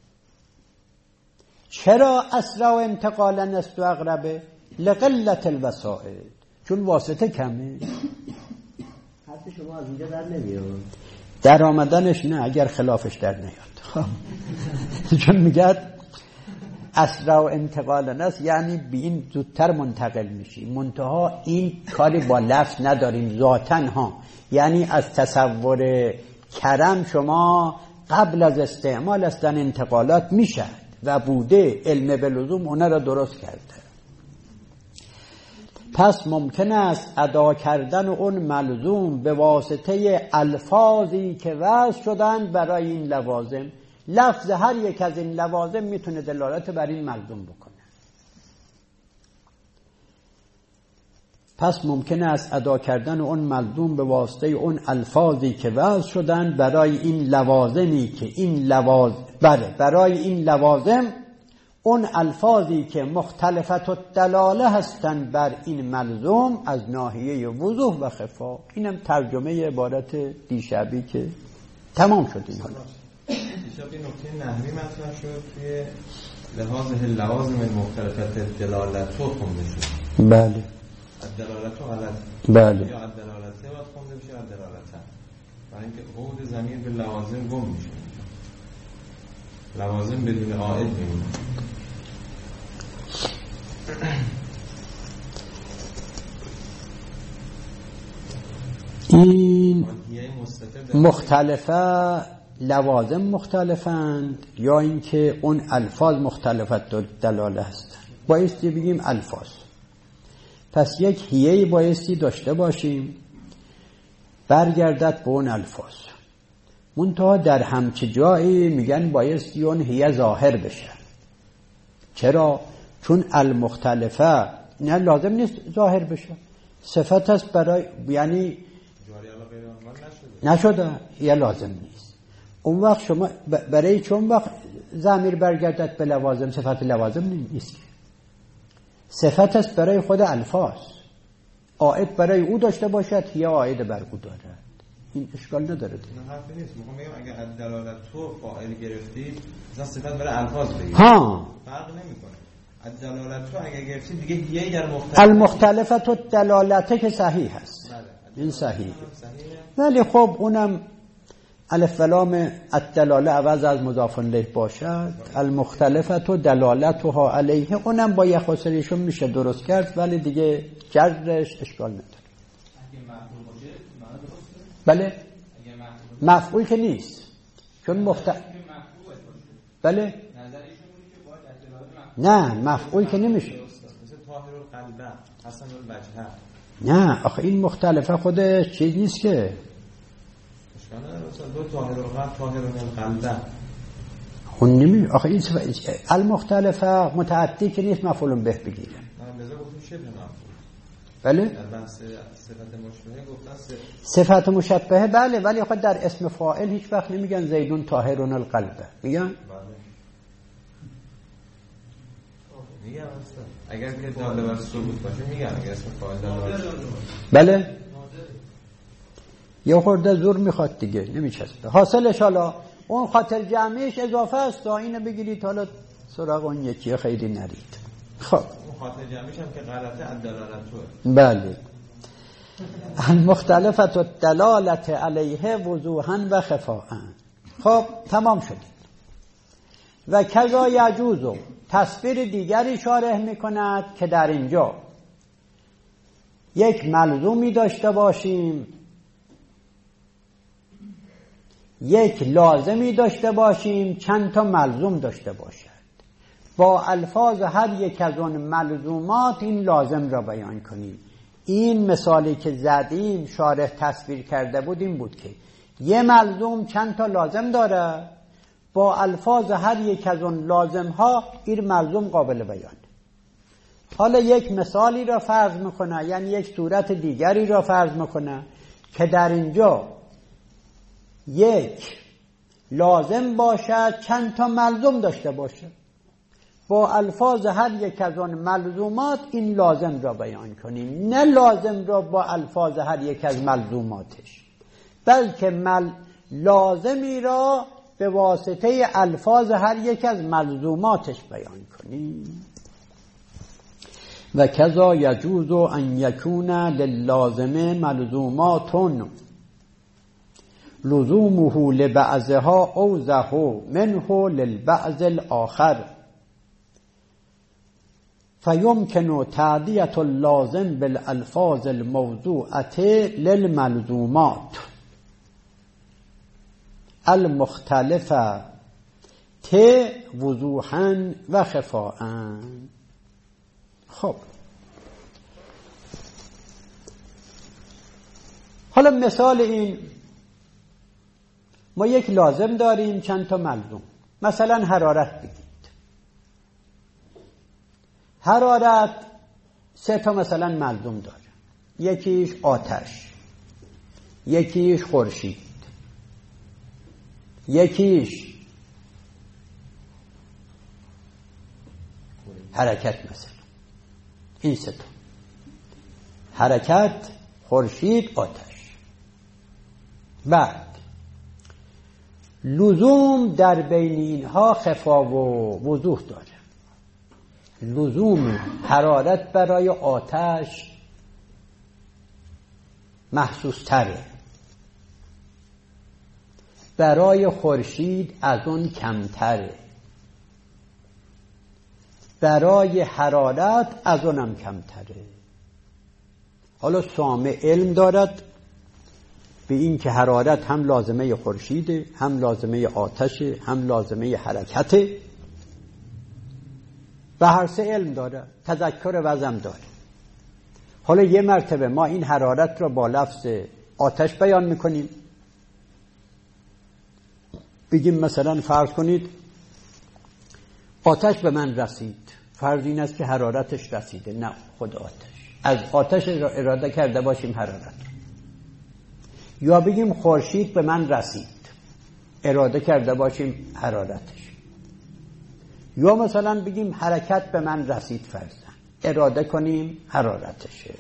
Speaker 1: چرا اسرع و انتقالا است و اقربه؟ لقلت الوسائل، چون واسطه کمه. حرف شما از اینجا در نمیاد، در آمدنش نه، اگر خلافش در نیاد. چون میگه اسرع و انتقالن است یعنی به این زودتر منتقل میشی. منتها این کاری با لفظ نداریم ذاتاً ها، یعنی از تصور کرم شما قبل از استعمال اصلا انتقالات میشد و بوده، علم به لزوم اونا را درست کرده. پس ممکن است ادا کردن اون ملزوم به واسطه الفاظی که وضع شدن برای این لوازم. لفظ هر یک از این لوازم میتونه دلالت بر این ملزوم بکنه. پس ممکن است ادا کردن اون ملزوم به واسطه اون الفاظی که وضع شدن برای این لوازمی که این لوازم بله برای این لوازم اون الفاظی که مختلفت الدلاله هستند بر این ملزوم از ناحیه وضوح و خفا. اینم ترجمه عبارت دیشبی که تمام شد. این حالا
Speaker 2: دیشب این نکته نحوی مطرح شد توی لحاظ لوازم مختلفت الدلالت رو خونده شد.
Speaker 1: بله
Speaker 2: الدلالت رو غلط
Speaker 1: بله
Speaker 2: یا الدلالته باید خونده بشه الدلالته، برای اینکه عود ضمیر به لوازم گم میشه، لوازم بدون عائد میمونه.
Speaker 1: این مختلفه لوازم مختلفند یا اینکه اون الفاظ مختلفت دلاله هستند. بایستی بگیم الفاظ. پس یک هیهی بایستی داشته باشیم برگردد به اون الفاظ. منتها در همچه جایی میگن بایستی اون هیه ظاهر بشه. چرا؟ چون المختلفه نه لازم نیست ظاهر بشه، صفت هست برای یعنی نشده یا لازم نیست. اون وقت شما برای چون وقت ضمیر برگردد به لوازم صفت لوازم نیست، صفت است برای خود الفاظ، عائد برای او داشته باشد یا عائد بر او دارد. این اشکال نداره.
Speaker 2: نه حرفی نیست. میخوام بگم اگه دلالت تو فاعل گرفتید مثلا صفت برای الفاظ بگید
Speaker 1: ها
Speaker 2: فرق نمیکنه. دلالت تو اگه گرفتید دیگه یه در مختلف
Speaker 1: المختلفت و دلالته که صحیح هست.
Speaker 2: بله.
Speaker 1: این صحیح. ولی خب اونم الف و لام الدلاله عوض از مضاف الیه باشد، المختلفت و دلالتها علیه اونم با یه خسریشون میشه درست کرد، ولی دیگه جرش اشکال نداره. بله مفعول که نیست چون مخت... بله نه مفعول که نمیشه.
Speaker 2: طاهر القلب حسن الوجه
Speaker 1: نه آخه این مختلفه خودش چیز نیست که
Speaker 2: اشکال نداره. دو طاهر القلب طاهر القلب
Speaker 1: اون نمی آخه این صفت المختلفه متعدی که نیست مفعول به بگیره.
Speaker 2: من لذا گفتم شبه مفعول.
Speaker 1: بله
Speaker 2: در بحث صفت مشبهه گفتن
Speaker 1: صفت مشبهه بله، ولی خود در اسم فاعل هیچ وقت نمیگن زیدون طاهرون القلب، میگن
Speaker 2: بله میگن اگر که داله بر ثبوت باشه میگن اگر اسم فاعل داله باشه
Speaker 1: بله یه خورده زور میخواد دیگه نمیچسبه. حاصلش حالا اون خاطر جمعیش اضافه است تا اینو بگیرید حالا سراغ اون یکی خیلی نرید. خب
Speaker 2: اون خاطر جمعیش هم که غلطه الدلالتوه.
Speaker 1: بله المختلفت و دلالت علیه وضوحا و خفاء. خب تمام شد. و کذا یجوز تصویر دیگری شارح میکند که در اینجا یک ملزومی داشته باشیم یک لازمی داشته باشیم چند تا ملزوم داشته باشد، با الفاظ هر یک از اون ملزومات این لازم را بیان کنیم. این مثالی که زدیم شارح تصویر کرده بود این بود که یه ملزوم چند تا لازم داره، با الفاظ هر یک از اون لازم ها این ملزوم قابل بیان. حالا یک مثالی را فرض میکنه، یعنی یک صورت دیگری را فرض میکنه که در اینجا یک لازم باشد چند تا ملزوم داشته باشد، با الفاظ هر یک از آن ملزومات این لازم را بیان کنیم، نه لازم را با الفاظ هر یک از ملزوماتش، بلکه مل... لازمی را به واسطه الفاظ هر یک از ملزوماتش بیان کنیم. و کذا یجوز ان یکون للازم ملزومات لزومه لبعضها اوضح منه للبعض الاخر. فیمکن تعدیت اللازم بالالفاظ الموضوعه للملزومات المختلفه ت وضوحا و خفاء. خب حالا مثال این، ما یک لازم داریم چند تا ملزوم. مثلا حرارت بگید. حرارت سه تا مثلا ملزوم داره. یکیش آتش، یکیش خورشید، یکیش حرکت. مثلا این سه تا: حرکت، خورشید، آتش. بعد لزوم در بین اینها خفا و وضوح داره. لزوم حرارت برای آتش محسوس تره، برای خورشید از اون کمتره، برای حرارت از اونم کمتره. حالا سامع علم دارد به این که حرارت هم لازمه خورشیده، هم لازمه آتشه، هم لازمه حرکته. و هر سه علم داره، تذکر وزن داره. حالا یه مرتبه ما این حرارت را با لفظ آتش بیان میکنیم، بگیم مثلا فرض کنید آتش به من رسید. فرض این است که حرارتش رسیده، نه خود آتش. از آتش را اراده کرده باشیم حرارت. یا بگیم خورشید به من رسید، اراده کرده باشیم حرارتش. یا مثلا بگیم حرکت به من رسید، فرضاً اراده کنیم حرارتشه.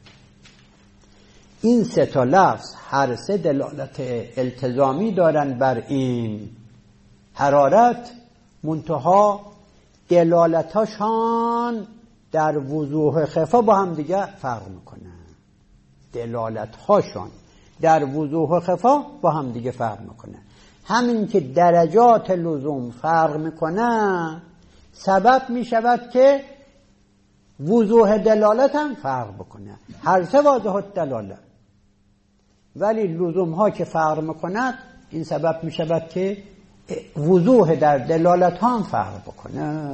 Speaker 1: این سه تا لفظ هر سه دلالت التزامی دارن بر این حرارت، منتها دلالتاشان در وضوح خفا با هم دیگه فرق میکنن. دلالتهاشان در وضوح خفا با هم دیگه فرق میکنه. همین که درجات لزوم فرق میکنه سبب میشود که وضوح دلالت هم فرق بکنه. هر سه واضح الدلاله، ولی لزوم ها که فرق میکند این سبب میشود که وضوح در دلالت ها هم فرق بکنه.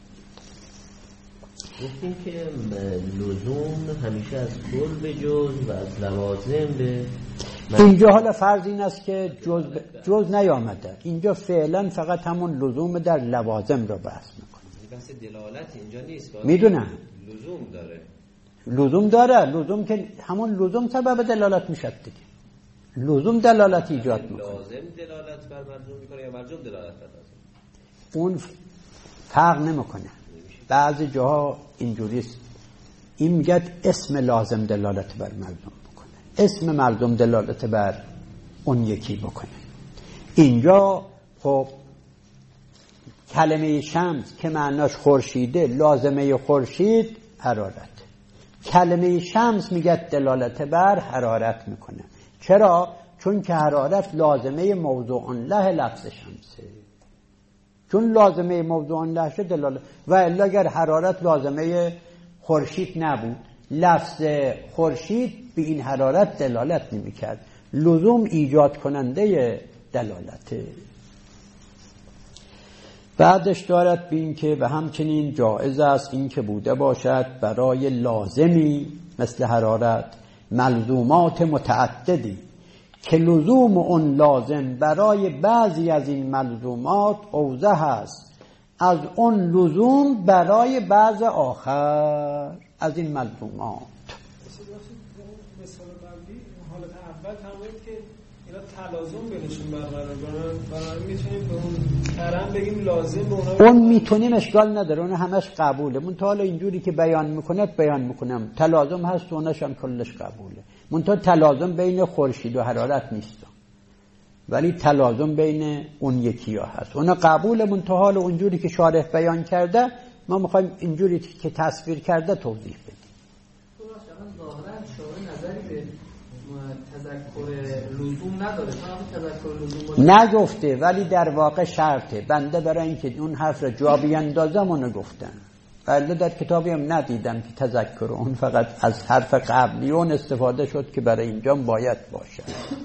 Speaker 6: گفتیم که لزوم همیشه از کل به جز و از لوازم به
Speaker 1: اینجا حالا فرض این است که جز, جز نیامده. اینجا فعلا فقط همون لزوم در لوازم را بحث میکنه.
Speaker 6: بحث دلالت اینجا نیست.
Speaker 1: میدونم
Speaker 6: لزوم داره.
Speaker 1: لزوم داره. لزوم که همون لزوم سبب دلالت میشد دیگه. لزوم دلالت ایجاد میکنه.
Speaker 6: لازم دلالت بر ملزوم میکنه یا ملزوم دلالت بر لازم؟
Speaker 1: اون فرق نمیکنه. بعضی جاها اینجوریست، این میگه اسم لازم دلالت بر ملزوم بکنه، اسم ملزوم دلالت بر اون یکی بکنه. اینجا خب کلمه شمس که معناش خورشیده، لازمه خورشید حرارت. کلمه شمس میگه دلالت بر حرارت میکنه. چرا؟ چون که حرارت لازمه موضوع له لفظ شمسه. چون لازمه موضوع له شد دلالت، و الا اگر حرارت لازمه خورشید نبود لفظ خورشید به این حرارت دلالت نمیکرد. لزوم ایجاد کننده دلالته. بعدش دارد به این که و همچنین جائز است این که بوده باشد برای لازمی مثل حرارت ملزومات متعددی که لزوم اون لازم برای بعضی از این ملزومات اوضح است از اون لزوم برای بعض آخر از این ملزومات.
Speaker 3: مثال قبلی حالت اول تمام که اینا تلازم بینشون برقرار کنن، برای میتونیم به اون قرن بگیم لازم به اونا.
Speaker 1: اون میتونیم، اشکال نداره، اون همش قبوله. من تا حالا اینجوری که بیان میکنه بیان میکنم تلازم هست، اونش هم کلش قبوله. من تا تلازم بین خورشید و حرارت نیست، ولی تلازم بین اون یکی ها هست. اون قبول. من تا حالا اونجوری که شارح بیان کرده ما میخوایم اینجوری که تصویر کرده توضیح بدیم.
Speaker 4: ظاهرا شارح نظری به تذکر لزوم نداره، تذکر لزوم
Speaker 1: نگفته، ولی در واقع شرطه. بنده برای اینکه اون حرف را جا بیندازم اونو گفتم. بله در کتابی هم ندیدم که تذکر اون، فقط از حرف قبلیون استفاده شد که برای اینجا باید باشد.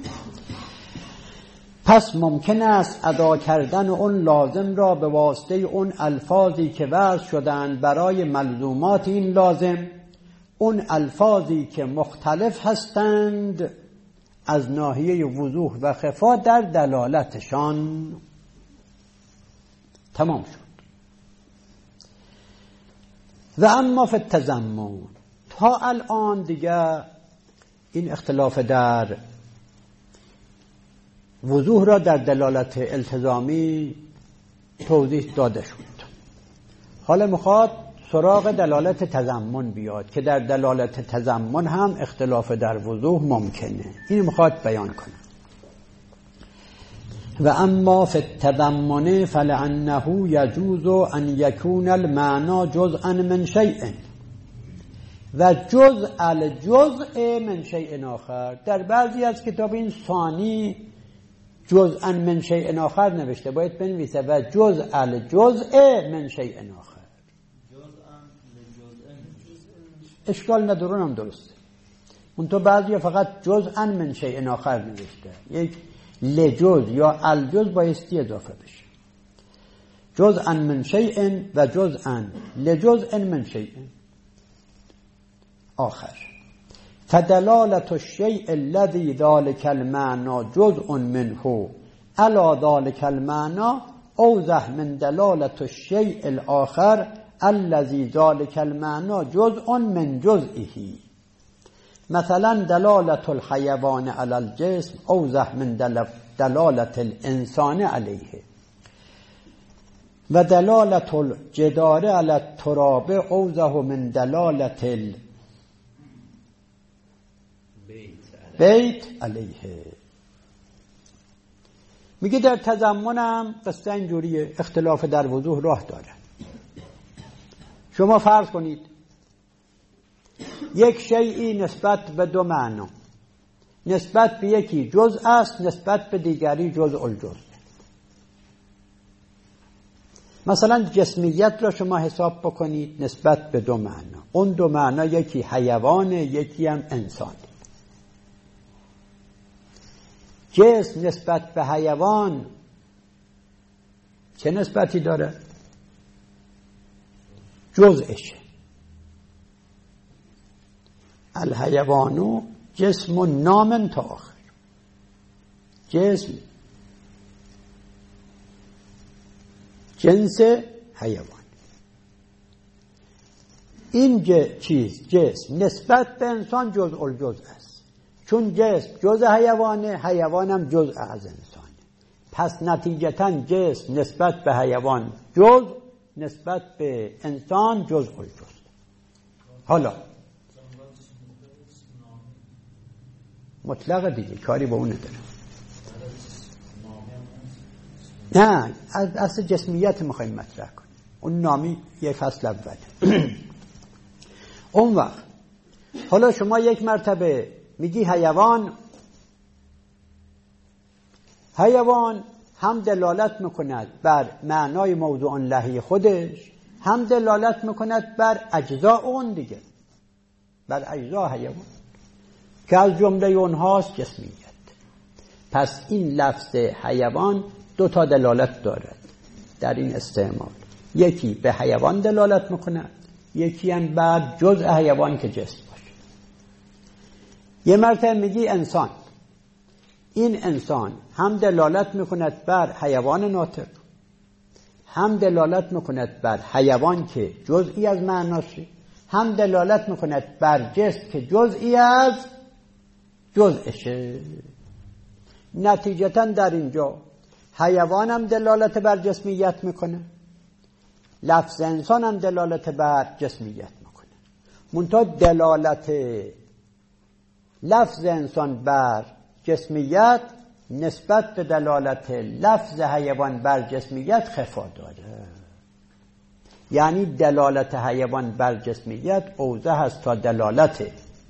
Speaker 1: پس ممکن است ادا کردن اون لازم را به واسطه اون الفاظی که وضع شدند برای ملزومات این لازم، اون الفاظی که مختلف هستند از ناحیه وضوح و خفا در دلالتشان. تمام شد. و اما فی التضمن، تا الان دیگه این اختلاف در وضوح را در دلالت التزامی توضیح داده شد. حالا میخواد سراغ دلالت تضمن بیاد که در دلالت تضمن هم اختلاف در وضوح ممکنه. این میخواد بیان کنه. و اما فی التضمن فلعنه یجوز ان یکون المعنی جزءا من شیء و جزء الجزء من شیء آخر. در بعضی از کتاب این ثانی جزءا من شیء آخر نوشته، باید بنویسه و جزء الجزء من شیء آخر. اشکال ندارون هم درسته. اون تو بعضی فقط جزءا من شیء آخر نوشته، یک لجز یا الجز بایستی اضافه بشه. جزءا من شیء و جزءا لجزء من شیء آخر. فدلالة الشیء الذي ذلك المعنى جزء منه على ذلك المعنى اوضح من دلالة الشیء الآخر الذي ذلك المعنى جزء من جزئه. مثلا دلالة الحيوان على الجسم اوضح من دلالة الانسان عليه و دلالة الجدار على التراب اوضح من دلالة البيت عليه. میگه در تضمنم قصه اینجوریه، اختلاف در وضوح راه داره. شما فرض کنید یک شیئی نسبت به دو معنا، نسبت به یکی جزء است، نسبت به دیگری جزء الجزء. مثلا جسمیت را شما حساب بکنید نسبت به دو معنا، اون دو معنا یکی حیوانه یکی هم انسان. جسم نسبت به حیوان چه نسبتی داره؟ جزءشه. الحیوانو جسم نامن تا آخر. جسم جنس حیوان. این چیز جسم نسبت به انسان جزء الجزء است، چون جسم جزء حیوانه، حیوانم جزء از انسانه. پس نتیجتاً جسم نسبت به حیوان جزء، نسبت به انسان جزء الجزء. حالا مطلق دیگه کاری با اون نداره. نه از اصل جسمیت میخوایم مطرح کنیم، اون نامی یه فصل اوله. اون وقت حالا شما یک مرتبه میگی حیوان، حیوان هم دلالت میکند بر معنای موضوع لحی خودش، هم دلالت میکند بر اجزاء اون دیگه، بر اجزاء حیوان که از جمله اونهاست جسمیت. پس این لفظ حیوان دو تا دلالت دارد در این استعمال، یکی به حیوان دلالت میکند، یکی هم بر جزء حیوان که جسم باشه. یه مرتبه میگی انسان، این انسان هم دلالت میکند بر حیوان ناطق، هم دلالت میکند بر حیوان که جزئی از معناشه، هم دلالت میکند بر جسم که جزئی از جزءشه. نتیجتا در اینجا حیوان هم دلالت بر جسمیت میکنه، لفظ انسان هم دلالت بر جسمیت میکنه. منتها دلالت لفظ انسان بر جسمیت نسبت به دلالت لفظ حیوان بر جسمیت خفا داره. یعنی دلالت حیوان بر جسمیت اوضح است تا دلالت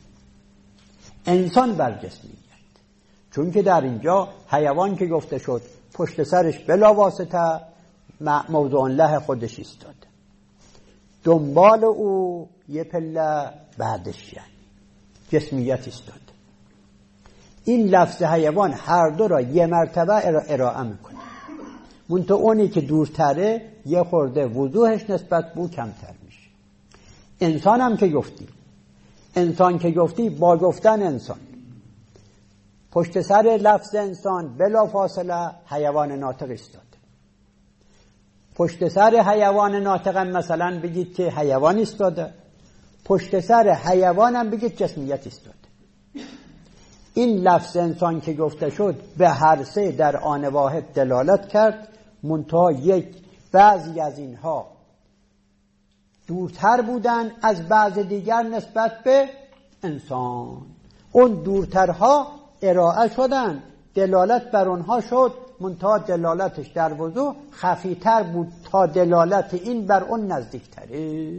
Speaker 1: انسان بر جسمیت، چون که در اینجا حیوان که گفته شد پشت سرش بلا واسطه موضوع له خودش ایستاده. دنبال او یه پله بعدش یعنی جسمیت ایستاد. این لفظ حیوان هر دو را یه مرتبه ارائه میکنه، منتها اونی که دورتره یه خورده وضوحش نسبت به او کمتر میشه. انسان هم که گفتی، انسان که گفتی با گفتن انسان پشت سر لفظ انسان بلا فاصله حیوان ناطق ایستاد. پشت سر حیوان ناطق مثلا بگید که حیوان ایستاده، پشت سر حیوان هم بگید جسمیت ایستاده. این لفظ انسان که گفته شد به هر سه در آن واحد دلالت کرد، منتها یک بعضی از اینها دورتر بودن از بعض دیگر نسبت به انسان. اون دورترها ارائه شدن، دلالت بر اونها شد، منتها دلالتش در وضوح خفیتر بود تا دلالت این بر اون نزدیکتره.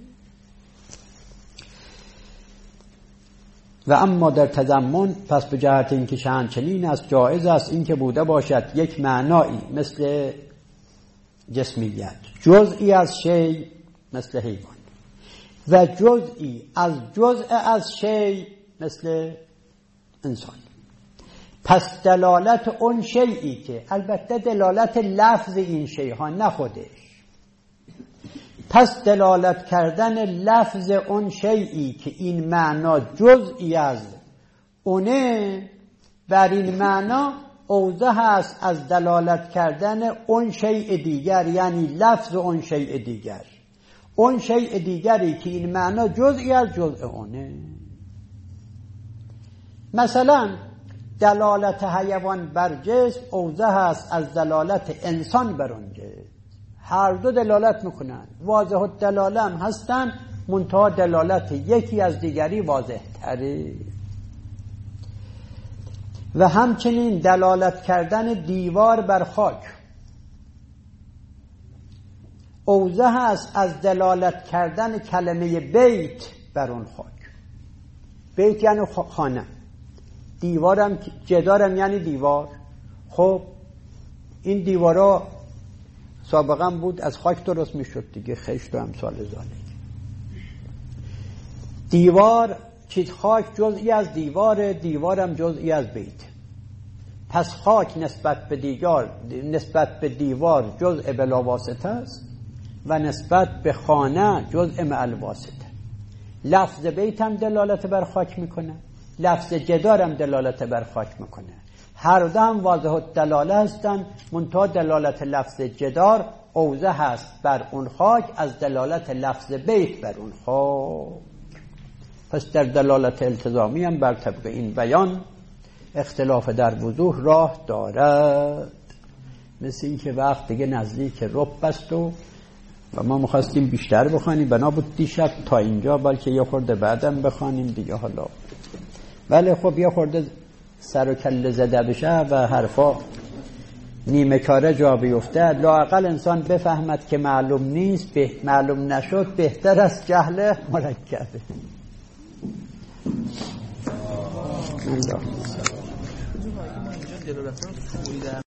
Speaker 1: و اما در تضمن پس به جهت اینکه شأن چنین است جایز است اینکه بوده باشد یک معنایی مثل جسمیت، جزئی از شی مثل حیوان و جزئی از جزء از شی مثل انسان. پس دلالت اون شیئی که البته دلالت لفظ این شی ها نه خودش، پس دلالت کردن لفظ اون شیئی که این معنا جزئی از اونه بر این معنا اوضح است از دلالت کردن اون شیء دیگر، یعنی لفظ اون شیء دیگر، اون شیء دیگری که این معنا جزئی از جزء اونه. مثلا دلالت حیوان بر جسم اوضح است از دلالت انسان بر اون جسم. هر دو دلالت میکنن، واضح الدلاله هم هستن، منتها دلالت یکی از دیگری واضح تره. و همچنین دلالت کردن دیوار بر خاک اوضح است از دلالت کردن کلمه بیت بر اون خاک. بیت یعنی خانه، دیوارم جدارم یعنی دیوار. خب این دیوارا سابقا بود از خاک درست میشد دیگه، خشت و امثال ذالک. دیوار چیز خاک جزئی از دیوار، دیوارم جزئی از بیت. پس خاک نسبت به دیگر نسبت به دیوار جزء بلا واسطه است و نسبت به خانه جزء مع الواسطه. لفظ بیت هم دلالت بر خاک میکنه، لفظ جدار هم دلالت بر خاک میکنه. هر دو هم واضح الدلاله هستند، منتها دلالت لفظ جدار اوضح است بر اون خاک از دلالت لفظ بیت بر اون خاک. پس در دلالت التزامی هم بر طبق این بیان اختلاف در وضوح راه دارد. مثل این که وقت دیگه نزدیک رب است و و ما میخواستیم بیشتر بخوانیم، بنا بود دیشب تا اینجا، بلکه یه خورده بعدم بخوانیم دیگه. حالا ولی خب یه خورده سر و کله زده بشه و حرفا نیمه کاره جا بیفته، لااقل انسان بفهمد که معلوم نیست، به معلوم نشد بهتر از جهل مرکبه. الله